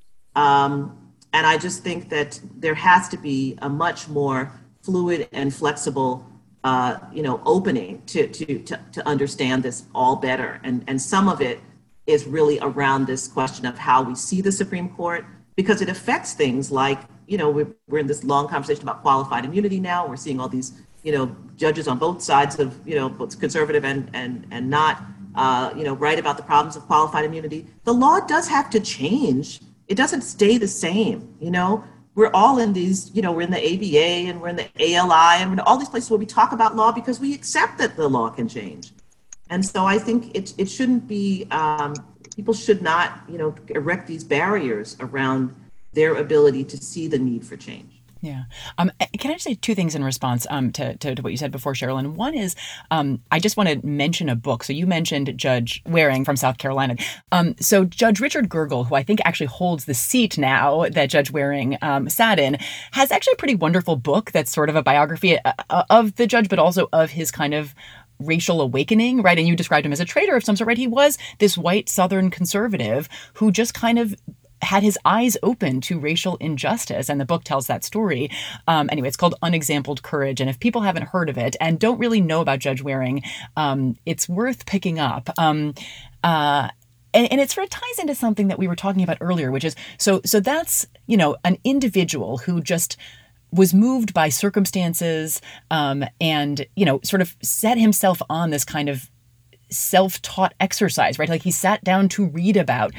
Um, and I just think that there has to be a much more fluid and flexible Uh, you know, opening to, to to to understand this all better. And, and some of it is really around this question of how we see the Supreme Court, because it affects things like, you know, we're, we're in this long conversation about qualified immunity now. We're seeing all these, you know, judges on both sides of, you know, both conservative and, and, and not, uh, you know, right about the problems of qualified immunity. The law does have to change. It doesn't stay the same, you know. We're all in these, you know, we're in the A B A and we're in the A L I and we're in all these places where we talk about law because we accept that the law can change. And so I think it, it shouldn't be, um, people should not, you know, erect these barriers around their ability to see the need for change. Yeah. Um, can I just say two things in response um, to, to, to what you said before, Sherilyn? One is um, I just want to mention a book. So you mentioned Judge Waring from South Carolina. Um, so Judge Richard Gergel, who I think actually holds the seat now that Judge Waring um, sat in, has actually a pretty wonderful book that's sort of a biography of the judge, but also of his kind of racial awakening, right? And you described him as a traitor of some sort, right? He was this white Southern conservative who just kind of had his eyes open to racial injustice. And the book tells that story. Um, anyway, it's called Unexampled Courage. And if people haven't heard of it and don't really know about Judge Waring, um, it's worth picking up. Um, uh, and, and it sort of ties into something that we were talking about earlier, which is, so, so that's, you know, an individual who just was moved by circumstances um, and, you know, sort of set himself on this kind of self-taught exercise, right? Like he sat down to read about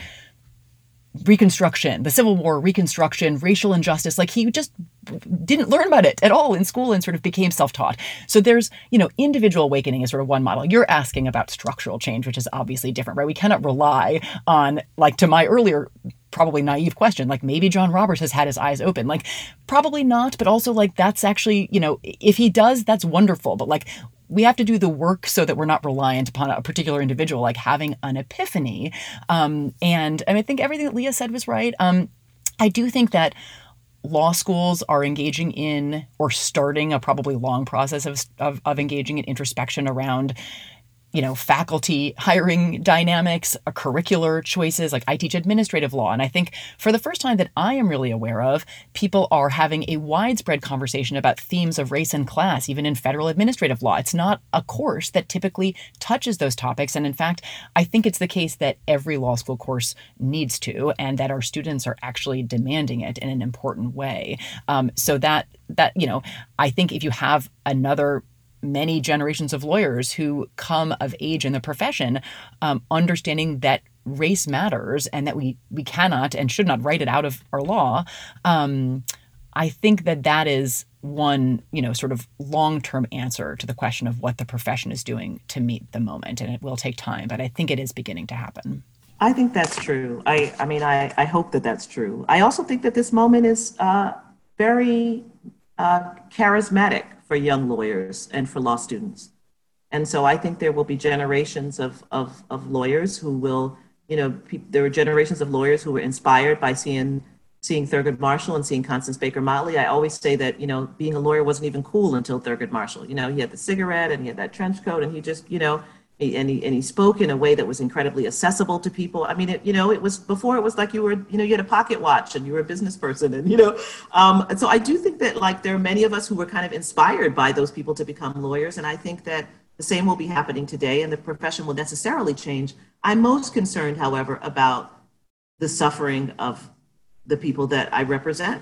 Reconstruction, the Civil War, Reconstruction, racial injustice. Like he just didn't learn about it at all in school and sort of became self-taught. So there's, you know, individual awakening is sort of one model. You're asking about structural change, which is obviously different, right? We cannot rely on, like to my earlier probably naive question, like maybe John Roberts has had his eyes open. Like probably not, but also like that's actually, you know, if he does, that's wonderful. But like we have to do the work so that we're not reliant upon a particular individual, like having an epiphany. Um, and, and I think everything that Leah said was right. Um, I do think that law schools are engaging in or starting a probably long process of, of, of engaging in introspection around, you know, faculty hiring dynamics, uh, curricular choices. Like I teach administrative law. And I think for the first time that I am really aware of, people are having a widespread conversation about themes of race and class, even in federal administrative law. It's not a course that typically touches those topics. And in fact, I think it's the case that every law school course needs to, and that our students are actually demanding it in an important way. Um, so that, that, you know, I think if you have another many generations of lawyers who come of age in the profession, um, understanding that race matters and that we we cannot and should not write it out of our law. Um, I think that that is one, you know, sort of long-term answer to the question of what the profession is doing to meet the moment. And it will take time, but I think it is beginning to happen. I think that's true. I, I mean, I, I hope that that's true. I also think that this moment is uh, very uh, charismatic for young lawyers and for law students. And so I think there will be generations of, of, of lawyers who will, you know, pe- there are generations of lawyers who were inspired by seeing seeing Thurgood Marshall and seeing Constance Baker Motley. I always say that, you know, being a lawyer wasn't even cool until Thurgood Marshall. You know, he had the cigarette and he had that trench coat and he just, you know, he, and he and he spoke in a way that was incredibly accessible to people. I mean, it, you know, it was before it was like you were, you know, you had a pocket watch and you were a business person and, you know, um, and so I do think that like there are many of us who were kind of inspired by those people to become lawyers. And I think that the same will be happening today and the profession will necessarily change. I'm most concerned, however, about the suffering of the people that I represent.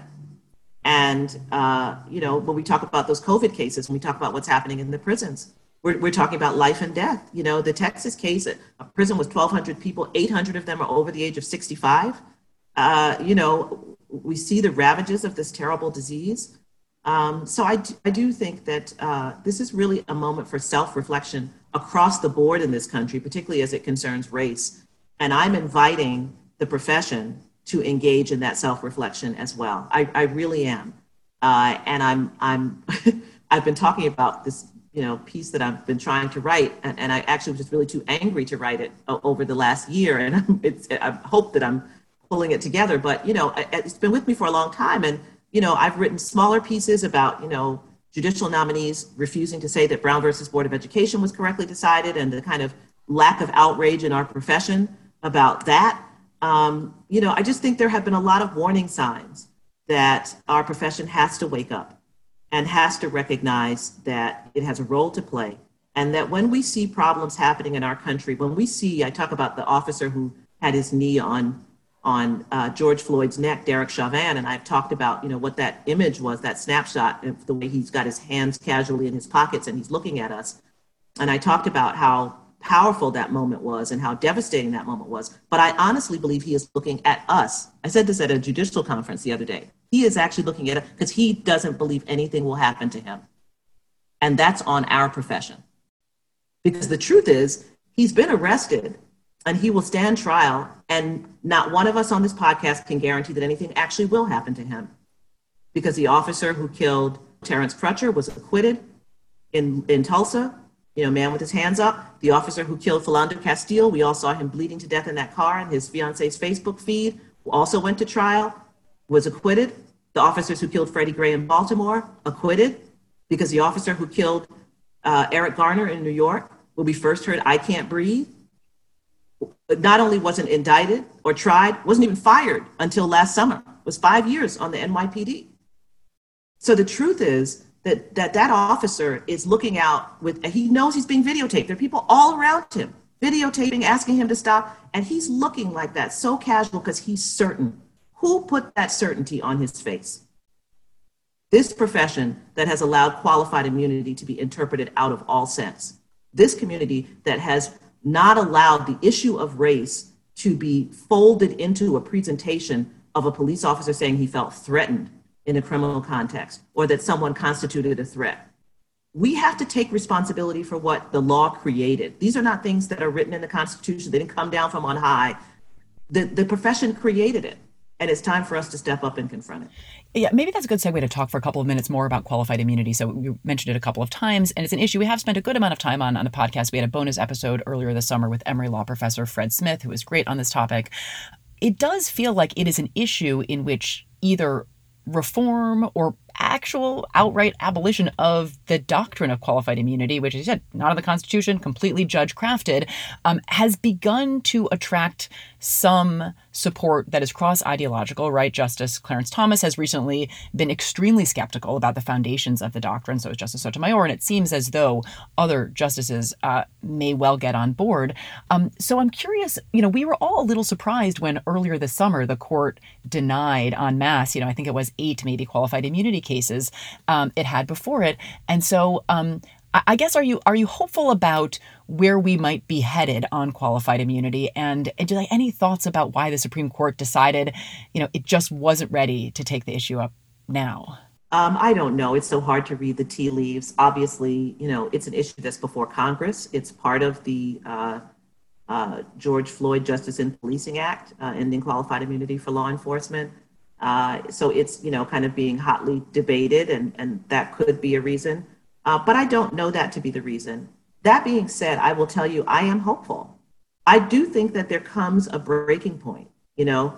And, uh, you know, when we talk about those COVID cases, when we talk about what's happening in the prisons, we're, we're talking about life and death. You know, the Texas case, a prison with twelve hundred people, eight hundred of them are over the age of sixty-five. Uh, you know, we see the ravages of this terrible disease. Um, so I do, I do think that uh, this is really a moment for self-reflection across the board in this country, particularly as it concerns race. And I'm inviting the profession to engage in that self-reflection as well. I, I really am. Uh, and I'm, I'm, I've been talking about this, you know, piece that I've been trying to write, and, and I actually was just really too angry to write it uh, over the last year. And it's, I hope that I'm pulling it together, but, you know, it's been with me for a long time. And, you know, I've written smaller pieces about, you know, judicial nominees refusing to say that Brown versus Board of Education was correctly decided and the kind of lack of outrage in our profession about that. Um, you know, I just think there have been a lot of warning signs that our profession has to wake up and has to recognize that it has a role to play. And that when we see problems happening in our country, when we see, I talk about the officer who had his knee on on uh, George Floyd's neck, Derek Chauvin, and I've talked about, you know, what that image was, that snapshot of the way he's got his hands casually in his pockets and he's looking at us. And I talked about how powerful that moment was and how devastating that moment was. But I honestly believe he is looking at us. I said this at a judicial conference the other day. He is actually looking at it because he doesn't believe anything will happen to him. And that's on our profession. Because the truth is, he's been arrested and he will stand trial, and not one of us on this podcast can guarantee that anything actually will happen to him. Because the officer who killed Terrence Crutcher was acquitted in, in Tulsa, you know, man with his hands up. The officer who killed Philando Castile, we all saw him bleeding to death in that car, and his fiance's Facebook feed, who also went to trial, was acquitted. The officers who killed Freddie Gray in Baltimore, acquitted, because the officer who killed uh, Eric Garner in New York, when we first heard I Can't Breathe, not only wasn't indicted or tried, wasn't even fired until last summer, was five years on the N Y P D. So the truth is that that, that officer is looking out with, he knows he's being videotaped. There are people all around him videotaping, asking him to stop. And he's looking like that, so casual, because he's certain. Who put that certainty on his face? This profession that has allowed qualified immunity to be interpreted out of all sense. This community that has not allowed the issue of race to be folded into a presentation of a police officer saying he felt threatened in a criminal context or that someone constituted a threat. We have to take responsibility for what the law created. These are not things that are written in the Constitution. They didn't come down from on high. The, the profession created it, and it's time for us to step up and confront it. Yeah, maybe that's a good segue to talk for a couple of minutes more about qualified immunity. So you mentioned it a couple of times, and it's an issue we have spent a good amount of time on on the podcast. We had a bonus episode earlier this summer with Emory Law professor Fred Smith, who was great on this topic. It does feel like it is an issue in which either reform or actual outright abolition of the doctrine of qualified immunity, which, as you said, not in the Constitution, completely judge crafted, um, has begun to attract some support that is cross-ideological, right? Justice Clarence Thomas has recently been extremely skeptical about the foundations of the doctrine. So is Justice Sotomayor, and it seems as though other justices uh, may well get on board. Um, so I'm curious, you know, we were all a little surprised when earlier this summer the court denied en masse, you know, I think it was eight maybe qualified immunity cases um, it had before it. And so um, I guess, are you are you hopeful about where we might be headed on qualified immunity? And, and do you have any thoughts about why the Supreme Court decided, you know, it just wasn't ready to take the issue up now? Um, I don't know. It's so hard to read the tea leaves. Obviously, you know, it's an issue that's before Congress. It's part of the uh, uh, George Floyd Justice in Policing Act, uh, ending qualified immunity for law enforcement. Uh, so it's, you know, kind of being hotly debated, and, and that could be a reason. Uh, but I don't know that to be the reason. That being said, I will tell you, I am hopeful. I do think that there comes a breaking point. You know,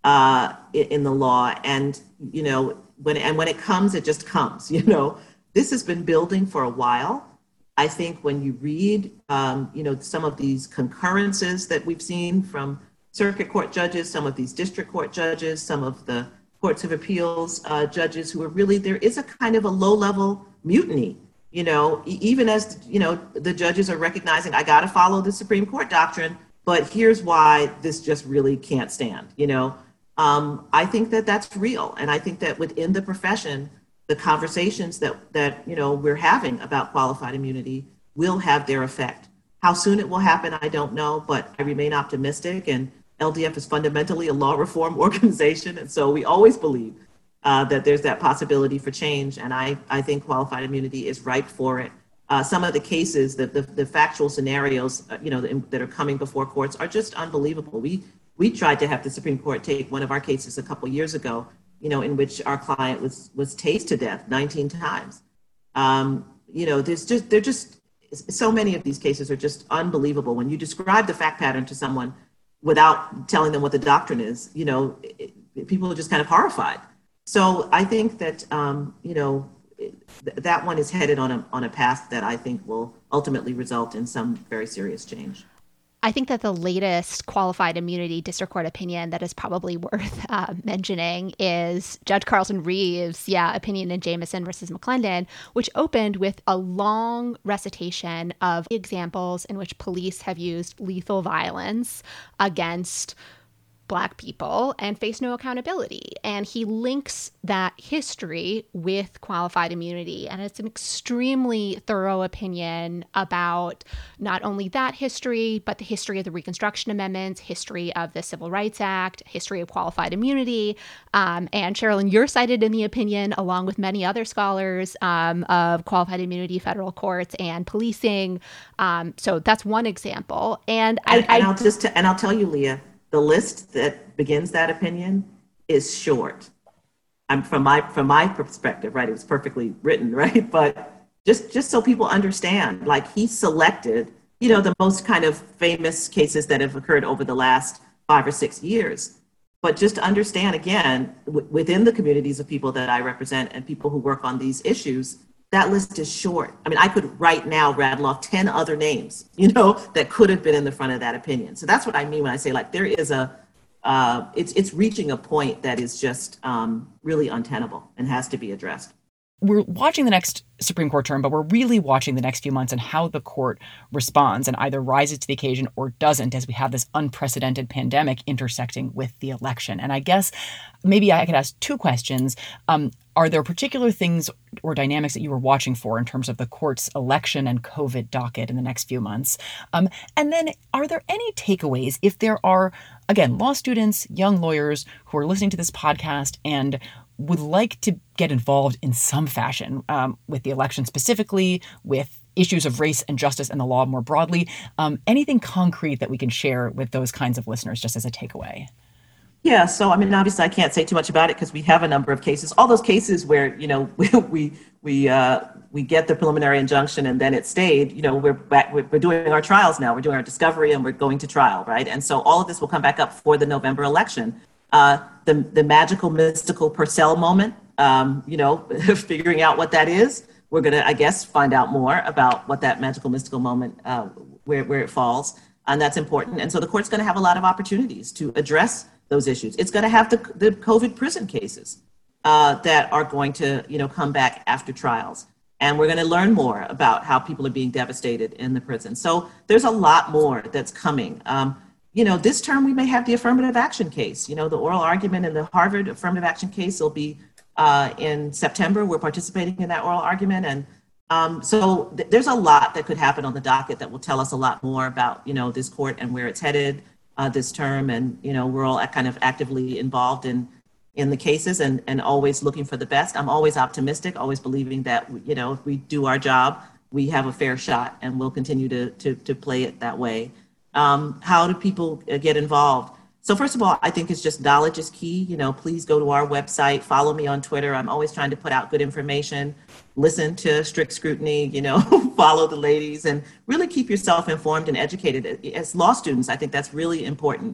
uh, in, in the law. And, you know, when and when it comes, it just comes, you know. This has been building for a while. I think when you read, um, you know, some of these concurrences that we've seen from circuit court judges, some of these district court judges, some of the courts of appeals uh, judges who are really, there is a kind of a low-level mutiny, you know, e- even as, you know, the judges are recognizing, I got to follow the Supreme Court doctrine, but here's why this just really can't stand, you know. Um, I think that that's real. And I think that within the profession, the conversations that, that, you know, we're having about qualified immunity will have their effect. How soon it will happen, I don't know, but I remain optimistic. And L D F is fundamentally a law reform organization. And so we always believe uh, that there's that possibility for change. And I, I think qualified immunity is ripe for it. Uh, some of the cases, the, the, the factual scenarios, uh, you know, that, that are coming before courts are just unbelievable. We, we tried to have the Supreme Court take one of our cases a couple years ago, you know, in which our client was, was tased to death nineteen times. Um, you know, there's just, they're just, so many of these cases are just unbelievable. When you describe the fact pattern to someone without telling them what the doctrine is, you know, it, it, people are just kind of horrified. So I think that, um, you know, it, th- that one is headed on a, on a path that I think will ultimately result in some very serious change. I think that the latest qualified immunity district court opinion that is probably worth uh, mentioning is Judge Carlton Reeves' yeah, opinion in Jamison versus McClendon, which opened with a long recitation of examples in which police have used lethal violence against Black people and face no accountability. And he links that history with qualified immunity. And it's an extremely thorough opinion about not only that history, but the history of the Reconstruction Amendments, history of the Civil Rights Act, history of qualified immunity. Um, and Sherilyn, you're cited in the opinion, along with many other scholars um, of qualified immunity, federal courts, and policing. Um, so that's one example. And, and, I, and I, I'll just, and I'll tell you, Leah, the list that begins that opinion is short. I'm from my from my perspective, right? It was perfectly written, right? But just just so people understand, like he selected, you know, the most kind of famous cases that have occurred over the last five or six years. But just to understand, again, w- within the communities of people that I represent and people who work on these issues, that list is short. I mean, I could right now rattle off ten other names, you know, that could have been in the front of that opinion. So that's what I mean when I say, like, there is a, uh, it's it's reaching a point that is just um, really untenable and has to be addressed. We're watching the next Supreme Court term, but we're really watching the next few months and how the court responds and either rises to the occasion or doesn't, as we have this unprecedented pandemic intersecting with the election. And I guess maybe I could ask two questions. Um, are there particular things or dynamics that you were watching for in terms of the court's election and COVID docket in the next few months? Um, and then are there any takeaways if there are, again, law students, young lawyers who are listening to this podcast and would like to get involved in some fashion um, with the election specifically, with issues of race and justice and the law more broadly? Um, anything concrete that we can share with those kinds of listeners just as a takeaway? Yeah, so I mean, obviously I can't say too much about it because we have a number of cases, all those cases where, you know, we we we, uh, we get the preliminary injunction and then it stayed, you know, we're back, we're, we're doing our trials now, we're doing our discovery and we're going to trial, right? And so all of this will come back up for the November election. Uh, the, the magical, mystical Purcell moment, um, you know, figuring out what that is. We're going to, I guess, find out more about what that magical, mystical moment, uh, where, where it falls. And that's important. And so the court's going to have a lot of opportunities to address those issues. It's going to have the, the COVID prison cases uh, that are going to, you know, come back after trials. And we're going to learn more about how people are being devastated in the prison. So there's a lot more that's coming. Um, You know, this term we may have the affirmative action case. You know, the oral argument in the Harvard affirmative action case will be uh, in September. We're participating in that oral argument. And um, so th- there's a lot that could happen on the docket that will tell us a lot more about, you know, this court and where it's headed uh, this term. And, you know, we're all kind of actively involved in in the cases and, and always looking for the best. I'm always optimistic, always believing that, you know, if we do our job, we have a fair shot and we'll continue to to, to play it that way. Um, how do people get involved? So first of all, I think it's just knowledge is key. You know, please go to our website, follow me on Twitter. I'm always trying to put out good information, listen to Strict Scrutiny, you know, follow the ladies and really keep yourself informed and educated. As law students, I think that's really important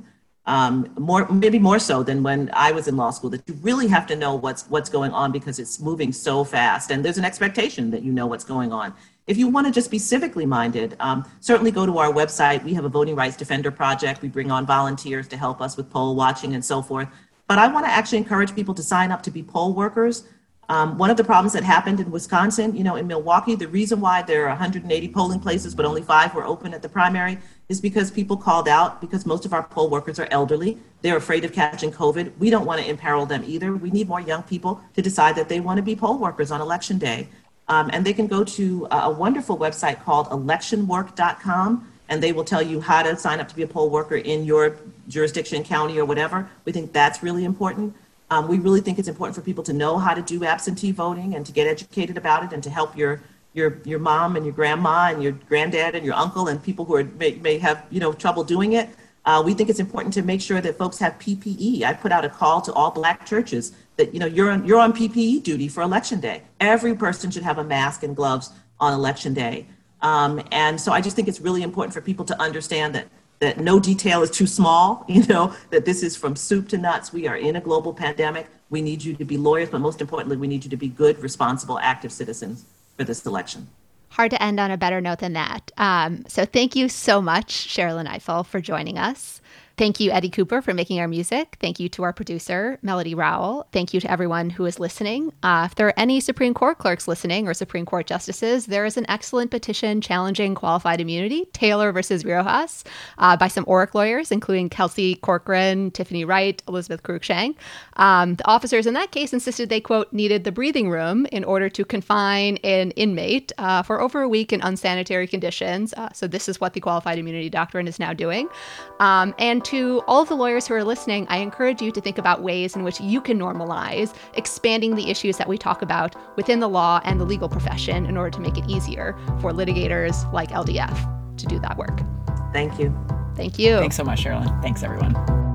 um, more maybe more so than when I was in law school, that you really have to know what's what's going on because it's moving so fast, and there's an expectation that you know what's going on. If you want to just be civically minded, um, certainly go to our website. We have a Voting Rights Defender Project. We bring on volunteers to help us with poll watching and so forth. But I want to actually encourage people to sign up to be poll workers. Um, one of the problems that happened in Wisconsin, you know, in Milwaukee, the reason why there are one hundred eighty polling places, but only five were open at the primary, is because people called out, because most of our poll workers are elderly. They're afraid of catching COVID. We don't want to imperil them either. We need more young people to decide that they want to be poll workers on election day. Um, and they can go to a wonderful website called election work dot com, and they will tell you how to sign up to be a poll worker in your jurisdiction, county, or whatever. We think that's really important. Um, we really think it's important for people to know how to do absentee voting and to get educated about it and to help your your your mom and your grandma and your granddad and your uncle and people who are, may, may have you know trouble doing it. Uh, we think it's important to make sure that folks have P P E. I put out a call to all Black churches that, you know, you're on, you're on P P E duty for election day. Every person should have a mask and gloves on election day. Um, and so I just think it's really important for people to understand that that no detail is too small, you know, that this is from soup to nuts. We are in a global pandemic. We need you to be lawyers, but most importantly, we need you to be good, responsible, active citizens for this election. Hard to end on a better note than that. Um, so thank you so much, Sherrilyn Ifill, for joining us. Thank you, Eddie Cooper, for making our music. Thank you to our producer, Melody Rowell. Thank you to everyone who is listening. Uh, if there are any Supreme Court clerks listening or Supreme Court justices, there is an excellent petition challenging qualified immunity, Taylor versus Riojas, uh, by some ORIC lawyers, including Kelsey Corcoran, Tiffany Wright, Elizabeth Cruikshank. Um, the officers in that case insisted they, quote, needed the breathing room in order to confine an inmate uh, for over a week in unsanitary conditions. Uh, so this is what the qualified immunity doctrine is now doing. Um, and to all of the lawyers who are listening, I encourage you to think about ways in which you can normalize expanding the issues that we talk about within the law and the legal profession in order to make it easier for litigators like L D F to do that work. Thank you. Thank you. Thanks so much, Sherrilyn. Thanks, everyone.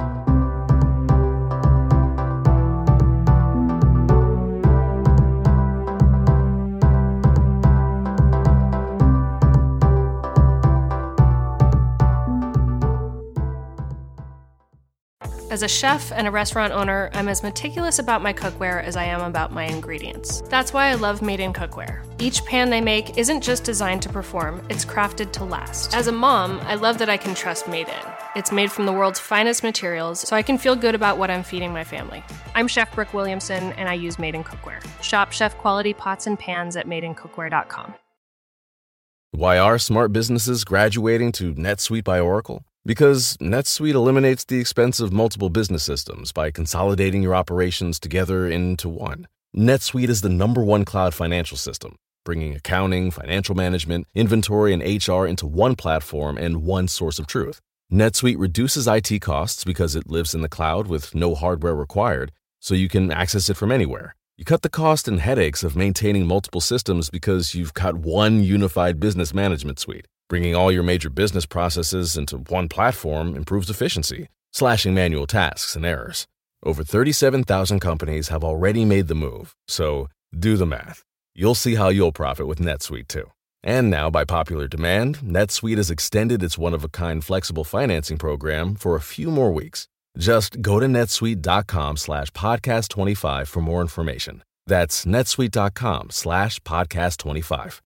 As a chef and a restaurant owner, I'm as meticulous about my cookware as I am about my ingredients. That's why I love Made in Cookware. Each pan they make isn't just designed to perform, it's crafted to last. As a mom, I love that I can trust Made in. It's made from the world's finest materials, so I can feel good about what I'm feeding my family. I'm Chef Brooke Williamson, and I use Made in Cookware. Shop chef quality pots and pans at made in cookware dot com. Why are smart businesses graduating to NetSuite by Oracle? Because NetSuite eliminates the expense of multiple business systems by consolidating your operations together into one. NetSuite is the number one cloud financial system, bringing accounting, financial management, inventory, and H R into one platform and one source of truth. NetSuite reduces I T costs because it lives in the cloud with no hardware required, so you can access it from anywhere. You cut the cost and headaches of maintaining multiple systems because you've got one unified business management suite. Bringing all your major business processes into one platform improves efficiency, slashing manual tasks and errors. Over thirty-seven thousand companies have already made the move, so do the math. You'll see how you'll profit with NetSuite too. And now, by popular demand, NetSuite has extended its one-of-a-kind flexible financing program for a few more weeks. Just go to netsuite.com slash podcast25 for more information. That's netsuite.com slash podcast25.